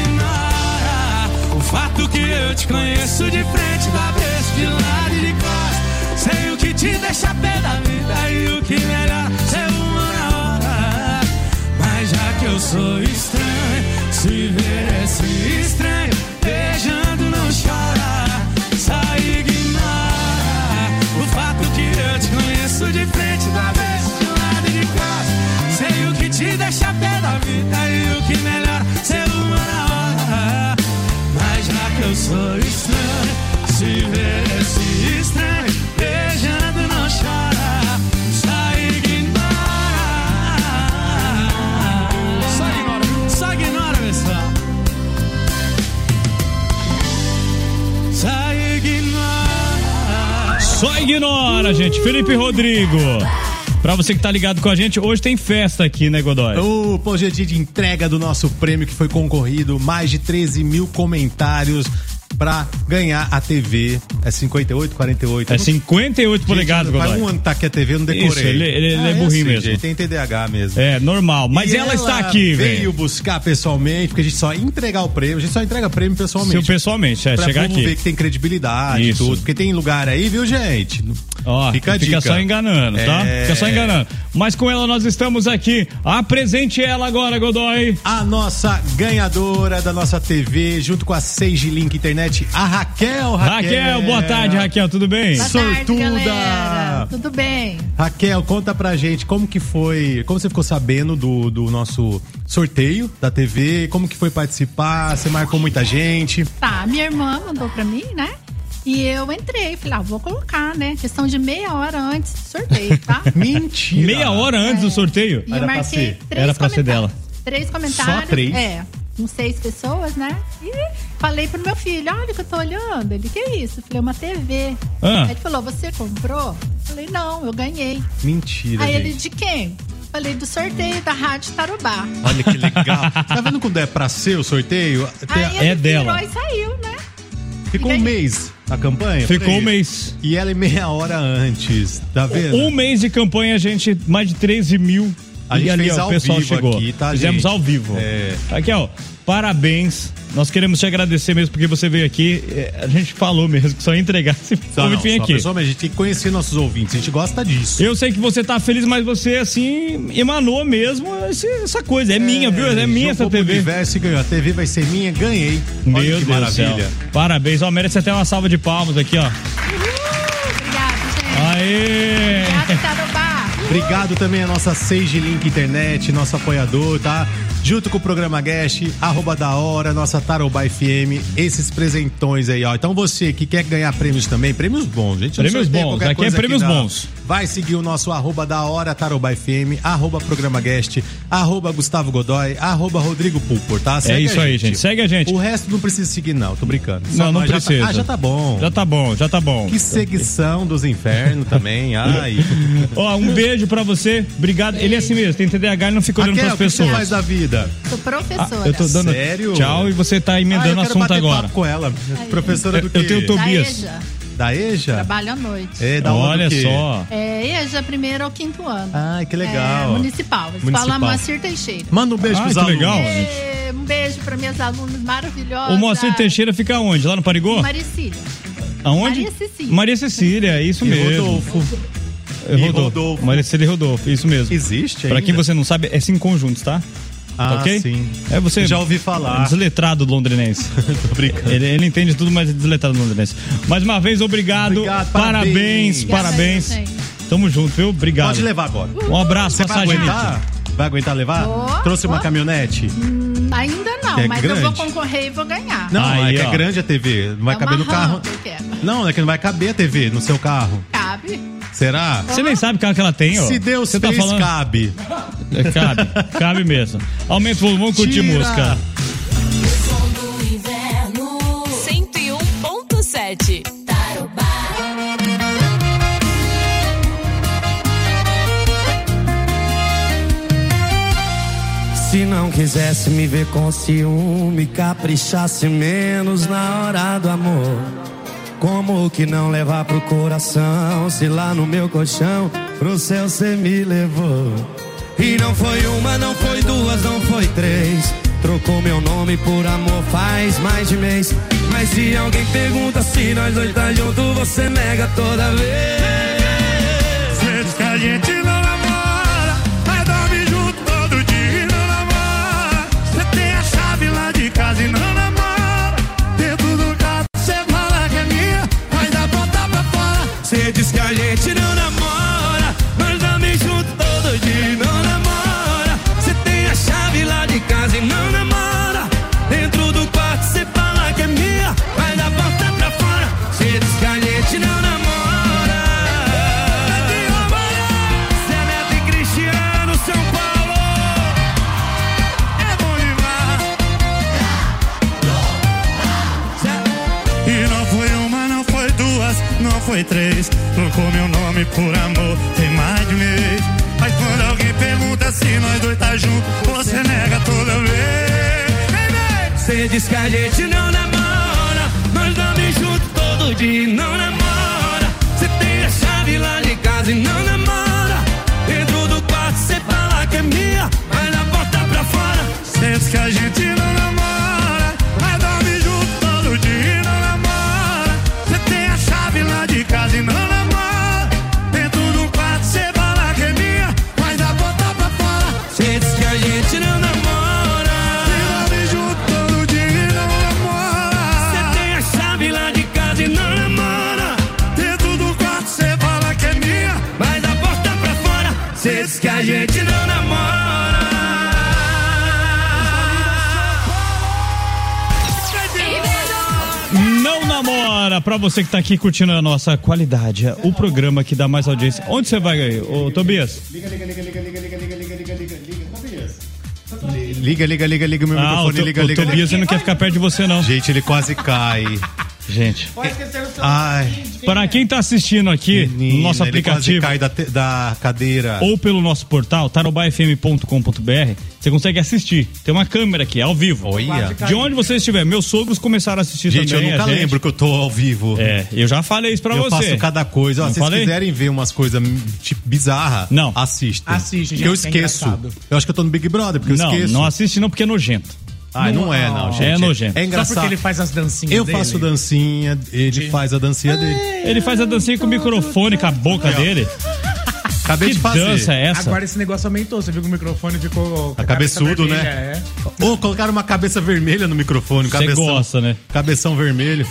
ignora o fato que eu te conheço de frente, do avesso, de lado e de costas. Sei o que te deixa pé da vida e o que melhor ser uma na hora. Mas já que eu sou estranho, se ver esse estranho beijando não chora. Só ignora o fato que eu te conheço de frente, do avesso, de lado e de costas. Sei o que te deixa pé da vida e o que melhor ser uma na hora. Mas já que eu sou estranho, se ver esse estranho beijando não chora. Só ignora. Só ignora, só ignora, pessoal. Só ignora. Só ignora, gente. Felipe Rodrigo. Pra você que tá ligado com a gente, hoje tem festa aqui, né, Godoy? O hoje é dia de entrega do nosso prêmio que foi concorrido, mais de treze mil comentários. pra ganhar a T V. É cinquenta e oito, quarenta e oito? É cinquenta e oito polegadas, Godoy. Faz Godoy. um ano que tá aqui a T V, eu não decorei. Isso, ele, ele, ele ah, é burrinho assim, mesmo. Gente, tem T D A H mesmo. É, normal. Mas e ela, ela está aqui, velho. Veio buscar pessoalmente, porque a gente só ia entregar o prêmio, a gente só entrega prêmio pessoalmente. Seu pessoalmente, é, pra chegar aqui. ver que tem credibilidade e tudo. Porque tem lugar aí, viu, gente? Ó, fica a fica dica. só enganando, tá? É... Fica só enganando. Mas com ela nós estamos aqui. Apresente ela agora, Godoy. A nossa ganhadora da nossa T V, junto com a Sage Link Internet, a Raquel. Raquel, Raquel boa tarde, Raquel, tudo bem? Boa Sortuda. tarde, galera. Tudo bem? Raquel, conta pra gente como que foi, como você ficou sabendo do, do nosso sorteio da T V, como que foi participar, você marcou muita gente. Tá, minha irmã mandou pra mim, né? E eu entrei, falei, ah, vou colocar, né? Questão de meia hora antes do sorteio, tá? Mentira! Meia hora antes é. do sorteio? E eu Era marquei pra ser. três Era pra ser dela. Três comentários. Só três? É, com seis pessoas, né? E falei pro meu filho, olha o que eu tô olhando. Ele, que é isso? Eu falei, uma T V. Ah. Aí ele falou, você comprou? Eu falei, não, eu ganhei. Mentira, Aí gente. ele, de quem? Falei, do sorteio da Rádio Tarubá. Olha que legal. Tá vendo quando é pra ser o sorteio? Aí ele é dela. virou e saiu, né? Ficou um mês a campanha? Ficou um mês. E ela é meia hora antes, tá vendo? Um mês de campanha, gente, mais de treze mil. A gente e ali, fez ó, ao o pessoal vivo chegou. aqui, tá, Fizemos gente? ao vivo. É. Aqui, ó, parabéns. Nós queremos te agradecer mesmo porque você veio aqui. A gente falou mesmo que só ia entregar se Não, não, vir só aqui. pessoal, mas a gente tem que conhecer nossos ouvintes, a gente gosta disso. Eu sei que você tá feliz, mas você, assim, emanou mesmo esse, essa coisa. É, é minha, viu? É minha essa T V. Universo e ganhou. A T V vai ser minha, ganhei. Meu Olha que Deus maravilha. do céu. Parabéns. Ó, merece até uma salva de palmas aqui, ó. Obrigada, gente. Aê! Obrigada, Tarubá. Obrigado também a nossa Sage Link Internet, nosso apoiador, tá? Junto com o programa Guest, arroba da hora, nossa Tarobá F M, esses presentões aí, ó. Então você que quer ganhar prêmios também, prêmios bons, gente. Prêmios bons, aqui é prêmios aqui bons. Vai seguir o nosso arroba da hora, Tarobá F M, arroba programa Guest, arroba Gustavo Godoy, arroba Rodrigo Pulpor, tá? Segue é isso aí, gente. Segue a gente. O resto não precisa seguir, não, tô brincando. Só não, não nós, precisa. Já tá, ah, já tá bom. Já tá bom, já tá bom. Que seguição dos infernos também, ai. Ó, um beijo pra você, obrigado. Ele é assim mesmo, tem T D A H e não fica olhando Raquel, pras pessoas. O que você faz da vida? Sou professora. Ah, eu tô dando Sério? tchau e você tá emendando o ah, assunto agora. Com ela. Aí. Professora do quê? Eu tenho o Tobias. Da EJA. Da EJA? Trabalho à noite. É, da Olha só. É, EJA, primeiro ao quinto ano. Ai, que legal. É, municipal. Eles Municipal. falam Moacir Teixeira. Manda um beijo ah, pros que alunos. legal, É, um beijo para minhas alunas maravilhosas. O Moacir Teixeira fica onde? Lá no Parigô? Maricília. Aonde? Maria Cecília. Maria Cecília, isso E mesmo. Rodolfo. Rodolfo. E Rodolfo. Maria Cecília e Rodolfo, isso mesmo. Existe Pra ainda? quem você não sabe, é cinco conjuntos, tá? Ah, ok? sim. É você. Já ouvi falar. Desletrado londrinense. Tô brincando. Ele, ele entende tudo, mas é desletrado londrinense. Mais uma vez, obrigado. Obrigado, parabéns, parabéns. parabéns. Tamo junto, viu? Obrigado. Pode levar agora. Um abraço, Você vai passagem. aguentar? Vai aguentar levar? Oh, Trouxe uma oh. caminhonete? Hum, ainda não, É mas grande? eu vou concorrer e vou ganhar. Não, Aí, é que ó. é grande a T V. Não vai é caber uma no carro. Rambo que eu quero. Não, é que não vai caber a T V no seu carro. Cabe. Será? Você nem sabe o carro que ela tem, ó. Se Deus Você tá fez, falando? cabe. É, cabe, cabe mesmo. Aumenta o volume, vamos curtir Tira. música. cento e um ponto sete. Tarubá. Se não quisesse me ver com ciúme, caprichasse menos na hora do amor. Como que não levar pro coração, se lá no meu colchão pro céu cê me levou? E não foi uma, não foi duas, não foi três. Trocou meu nome por amor faz mais de mês. Mas se alguém pergunta se nós dois tá junto, você nega toda vez. Cê diz que a gente não namora, mas dorme junto todo dia e não namora. Cê tem a chave lá de casa e não namora. Dentro do carro cê fala que é minha, mas da porta pra fora. Cê diz que a gente não namora, mas dorme junto todo dia e não namora. Cê tem a chave lá de casa e não namora. Dentro do quarto cê fala que é minha, mas da porta pra fora. Cê diz que a gente não namora. Cê é Neto e Cristiano, São Paulo. É bom demais. E não foi uma, não foi duas, não foi três. Trocou meu nome por amor, tem mais de um mês. Mas quando alguém pergunta se nós dois tá junto, você nega toda vez. Cê diz que a gente não namora, mas dia e não namora. Você tem a chave lá de casa e não namora. Dentro do quarto você fala que é minha, mas na porta pra fora cê diz que a gente não namora. Mas dorme junto todo dia e não namora. Você tem a chave lá de casa e não namora. Dentro do quarto você fala que é minha, mas na porta pra fora cê diz que a gente não namora. Você dorme junto todo dia e não namora. Você tem a chave lá de casa e não namora. Dentro do quarto você fala que é minha, mas na porta pra fora cê diz que a gente não namora. Não namora, pra você que tá aqui curtindo a nossa qualidade, o programa que dá mais audiência. Onde você vai, ô Tobias? Liga, liga, liga, liga, liga, liga, liga, liga, liga, liga, liga, Tobias. Liga, liga, liga, liga, meu Ah, microfone, o, to, liga, o liga. Tobias liga. não quer ficar perto de você, não. Gente, ele quase cai. Gente. Ai. Para quem tá assistindo aqui Menina, no nosso ele aplicativo quase cai da, te- da cadeira. ou pelo nosso portal, tarobá f m ponto com ponto b r, você consegue assistir. Tem uma câmera aqui, ao vivo. Olha. De onde você estiver. Meus sogros começaram a assistir Gente, também. eu nunca a gente. lembro que eu tô ao vivo. É, eu já falei isso pra eu você. faço cada coisa. Ó, Não se vocês falei? quiserem ver umas coisas tipo bizarras, não. assistem. Assiste, gente, Porque eu que é esqueço. engraçado. eu acho que eu tô no Big Brother, porque Não, eu esqueço. não assiste não porque é nojento. Ah, não, é, não, gente. É nojento. É engraçado. Só porque ele faz as dancinhas Eu dele. faço dancinha, ele faz a dancinha dele. Ele faz a dancinha com o microfone, com a boca dele. Acabei Que de fazer. dança é essa? Agora esse negócio aumentou, você viu que o microfone ficou... A cabeçudo, vermelha, né? É. Ou colocaram uma cabeça vermelha no microfone. Você Cabeção, gosta, né? Cabeção vermelho.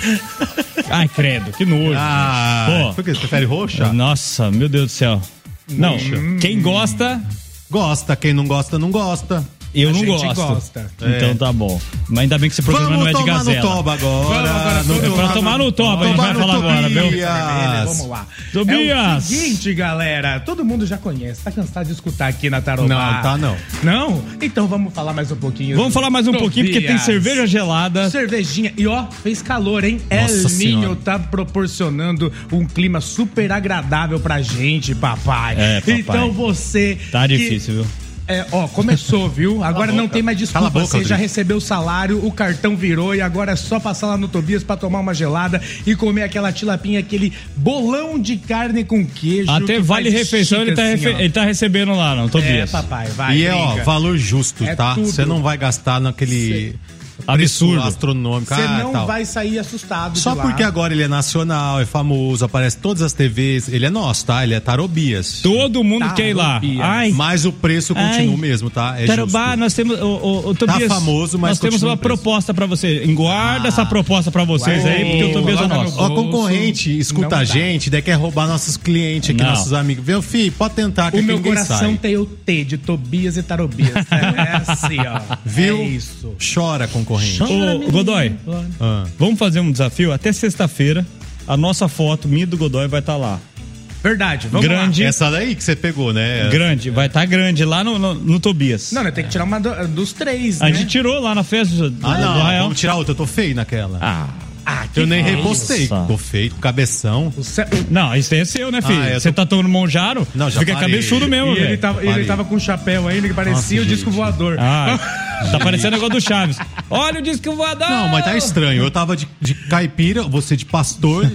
Ai, credo, que nojo. Ah, Pô. por que você prefere roxa? Nossa, meu Deus do céu. Não, Hum. quem gosta... Gosta, quem não gosta, não gosta. Eu A não gente gosto. gosta. Então É. tá bom. Mas ainda bem que esse programa Vamos não é de tomar gazela. no toba agora. Vamos agora, No- todo É pra tomar no toba, a gente Tomar vai no falar agora, viu? Tobias. Vamos lá. Tobias. É o seguinte, galera. Todo mundo já conhece. Tá cansado de escutar aqui na Tarobá? Não, tá não. Não? Então vamos falar mais um pouquinho. Vamos falar mais um pouquinho, porque tem Tobias. cerveja gelada. Cervejinha. E ó, fez calor, hein? Nossa El Ninho Senhora. tá proporcionando um clima super agradável pra gente, papai. É, papai. Então você... Tá que- difícil, viu? É, ó, começou, viu? Agora não tem mais desculpa. Cala a boca, Você já Rodrigo. recebeu o salário, o cartão virou e agora é só passar lá no Tobias pra tomar uma gelada e comer aquela tilapinha, aquele bolão de carne com queijo. Até que vale faz refeição, ele tá, chique assim, refe- ó. ele tá recebendo lá, não, Tobias. É, papai, vai. E é, ó, brinca. valor justo, É tá? tudo. Você não vai gastar naquele Absurdo. preço astronômico. Você ah, não tal. vai sair assustado Só de lá. porque agora ele é nacional, é famoso, aparece em todas as T Vs. Ele é nosso, tá? Ele é Tarobias. Todo mundo quer ir lá. Tarobias. Ai, Mas o preço continua Ai. o mesmo, tá? É Tarobá, justo. nós temos. O, o, o Tobias, famoso, mas nós temos continua uma o preço. proposta pra você. Enguarda essa proposta pra vocês Uau. aí, porque o Tobias é Coloca no nosso. Ó, bolso. concorrente, escuta Não a dá. gente, daí quer roubar nossos clientes aqui, Não. nossos amigos. Viu, filho? Pode tentar, que O aqui meu ninguém coração sai. tem o T de Tobias e Tarobias. É assim, ó. Viu? É isso. Chora, concorrente. Ô, Godoy, Ah. vamos fazer um desafio? Até sexta-feira, a nossa foto, minha e do Godoy, vai estar lá. Verdade, vamos Grande. lá. Essa daí que você pegou, né? Grande, vai estar grande lá no, no, no Tobias. Não, né? Tem que tirar uma do- dos três, A né? gente tirou lá na festa do, Ah, do não, Arraial. vamos tirar outra. Eu tô feio naquela. Ah, Ah, que eu nem feio. repostei. Nossa. Tô feio, com cabeção. O ce- não, isso aí é seu, né, filho? Ah, eu Você tô- tá tomando monjaro, Não, já fica parei. cabeçudo mesmo, E ele velho. tava, ele Parei. tava com um chapéu ainda que parecia Nossa, o disco gente. voador. Ah, tá parecendo negócio do Chaves. Olha o disco voador! Não, mas tá estranho. Eu tava de, de caipira, você de pastor.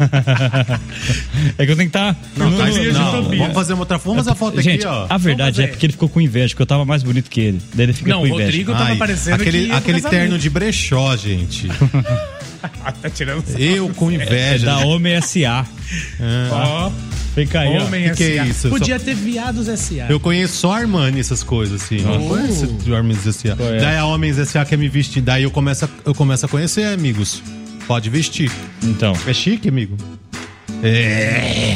É que eu tenho que estar... Não, tá no- estranho. no- Não, no- vamos fazer uma outra foto. Vamos fazer a foto Gente, aqui, ó. a verdade fazer. é porque ele ficou com inveja, porque eu tava mais bonito que ele. Daí ele fica Não, com o inveja. Rodrigo tava Ai, parecendo que aquele, ia pro aquele casamento. terno de brechó, gente. Tá tirando Eu com É inveja. da Homem S A. Ó, Fica aí, ó. Homem que que é S A. isso? Podia ter Viados S A. Eu conheço só Armani, essas coisas, assim. Não Oh. conheço de Armani S A. Conhece. Daí a Homens S A quer me vestir. Daí eu começo, a, eu começo a conhecer, amigos. Pode vestir. Então. É chique, amigo? É.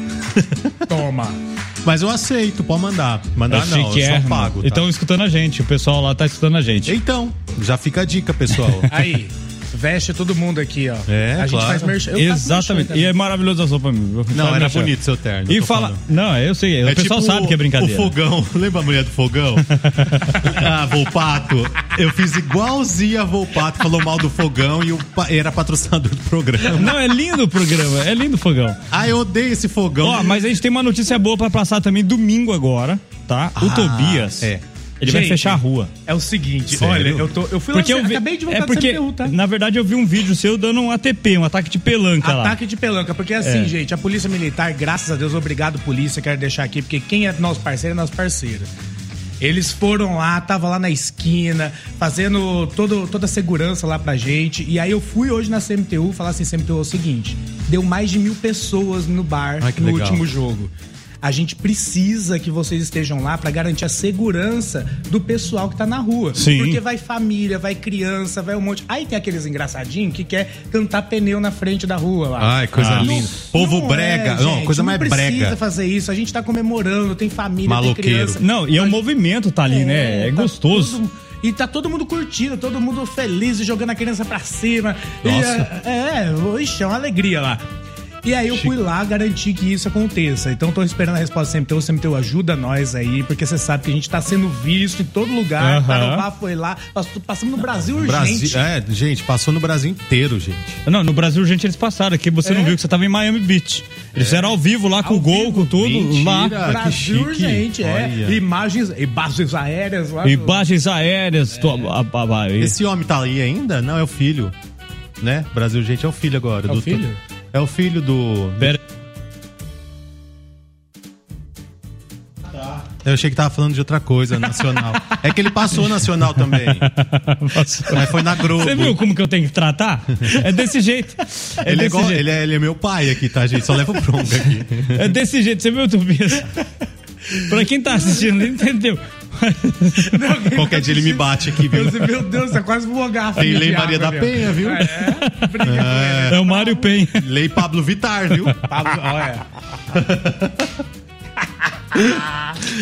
Toma. Mas eu aceito, pode mandar. Mandar É não, chique, eu só é, pago. Tá? Então escutando a gente, o pessoal lá tá escutando a gente. Então, já fica a dica, pessoal. Aí, veste todo mundo aqui, ó. É, a gente claro. faz merchan. Eu faço Exatamente. merchan E é maravilhoso a sopa, meu. Não, era bonito seu terno. E eu tô fala. falando. Não, eu sei. O É pessoal tipo sabe que é brincadeira. O fogão. Lembra a mulher do fogão? Ah, Volpato. Eu fiz igualzinho a Volpato. Falou mal do fogão e o pa- era patrocinador do programa. Não, é lindo o programa. É lindo o fogão. Ah, eu odeio esse fogão. Ó, mas a gente tem uma notícia boa pra passar também domingo agora, tá? O Ah, Tobias. é. Ele Gente, vai fechar a rua. É o seguinte, Sério? olha, eu, tô, eu fui Porque lá, eu vi, acabei de voltar é porque, do C M T U, tá? na verdade, eu vi um vídeo seu dando um A T P, um ataque de pelanca lá. Ataque de pelanca, porque assim, É. gente, a Polícia Militar, graças a Deus, obrigado polícia, quero deixar aqui, porque quem é nosso parceiro é nosso parceiro. Eles foram lá, tava lá na esquina, fazendo todo, toda a segurança lá pra gente. E aí eu fui hoje na C M T U falar assim, C M T U é o seguinte, deu mais de mil pessoas no bar Ai, que no legal. último jogo. A gente precisa que vocês estejam lá pra garantir a segurança do pessoal que tá na rua. Sim. Porque vai família, vai criança, vai um monte. Aí tem aqueles engraçadinhos que quer cantar pneu na frente da rua lá. Ai, coisa Ah. linda. Povo Não brega. é, não, gente, coisa mais não precisa brega. fazer isso. A gente tá comemorando, tem família, tem criança. Não, e é o movimento tá ali, né? É tá gostoso. todo- e tá todo mundo curtindo, todo mundo feliz, jogando a criança pra cima. E, Nossa. é, é, ixi, é uma alegria lá. E aí eu fui lá garantir que isso aconteça. Então tô esperando a resposta do C M T U. O C M T U ajuda nós aí, porque você sabe que a gente tá sendo visto em todo lugar. Aham. Tarobá foi lá, passou- passamos no Brasil urgente. Brasil, é, gente, passou no Brasil inteiro, gente. Não, no Brasil, gente, eles passaram aqui. Você não viu que você tava em Miami Beach. Eles fizeram ao vivo lá com o gol, com tudo. Mentira, lá. que Brasil chique. urgente, é. Olha. Imagens, imagens aéreas lá. Imagens aéreas. to- a- a- a- Esse homem tá aí ainda? Não, é o filho. Né? Brasil, gente, é o filho agora. É o do- filho? É o filho do... Pera. Eu achei que tava falando de outra coisa, nacional. É que ele passou nacional também. Mas foi na Globo. Você viu como que eu tenho que tratar? É desse jeito. É ele, é desse igual- jeito. ele, é, ele é meu pai aqui, tá, gente? Só leva bronca aqui. É desse jeito. Você viu, Tobias? Pra quem tá assistindo, não entendeu. Qualquer dia ele me bate aqui, viu? Meu Deus, é quase uma garrafa. Tem de Lei água, Maria da meu. Penha, viu? É, briga com ele. É o Mário Penha. Lei Pablo Vittar, viu? Pablo, olha.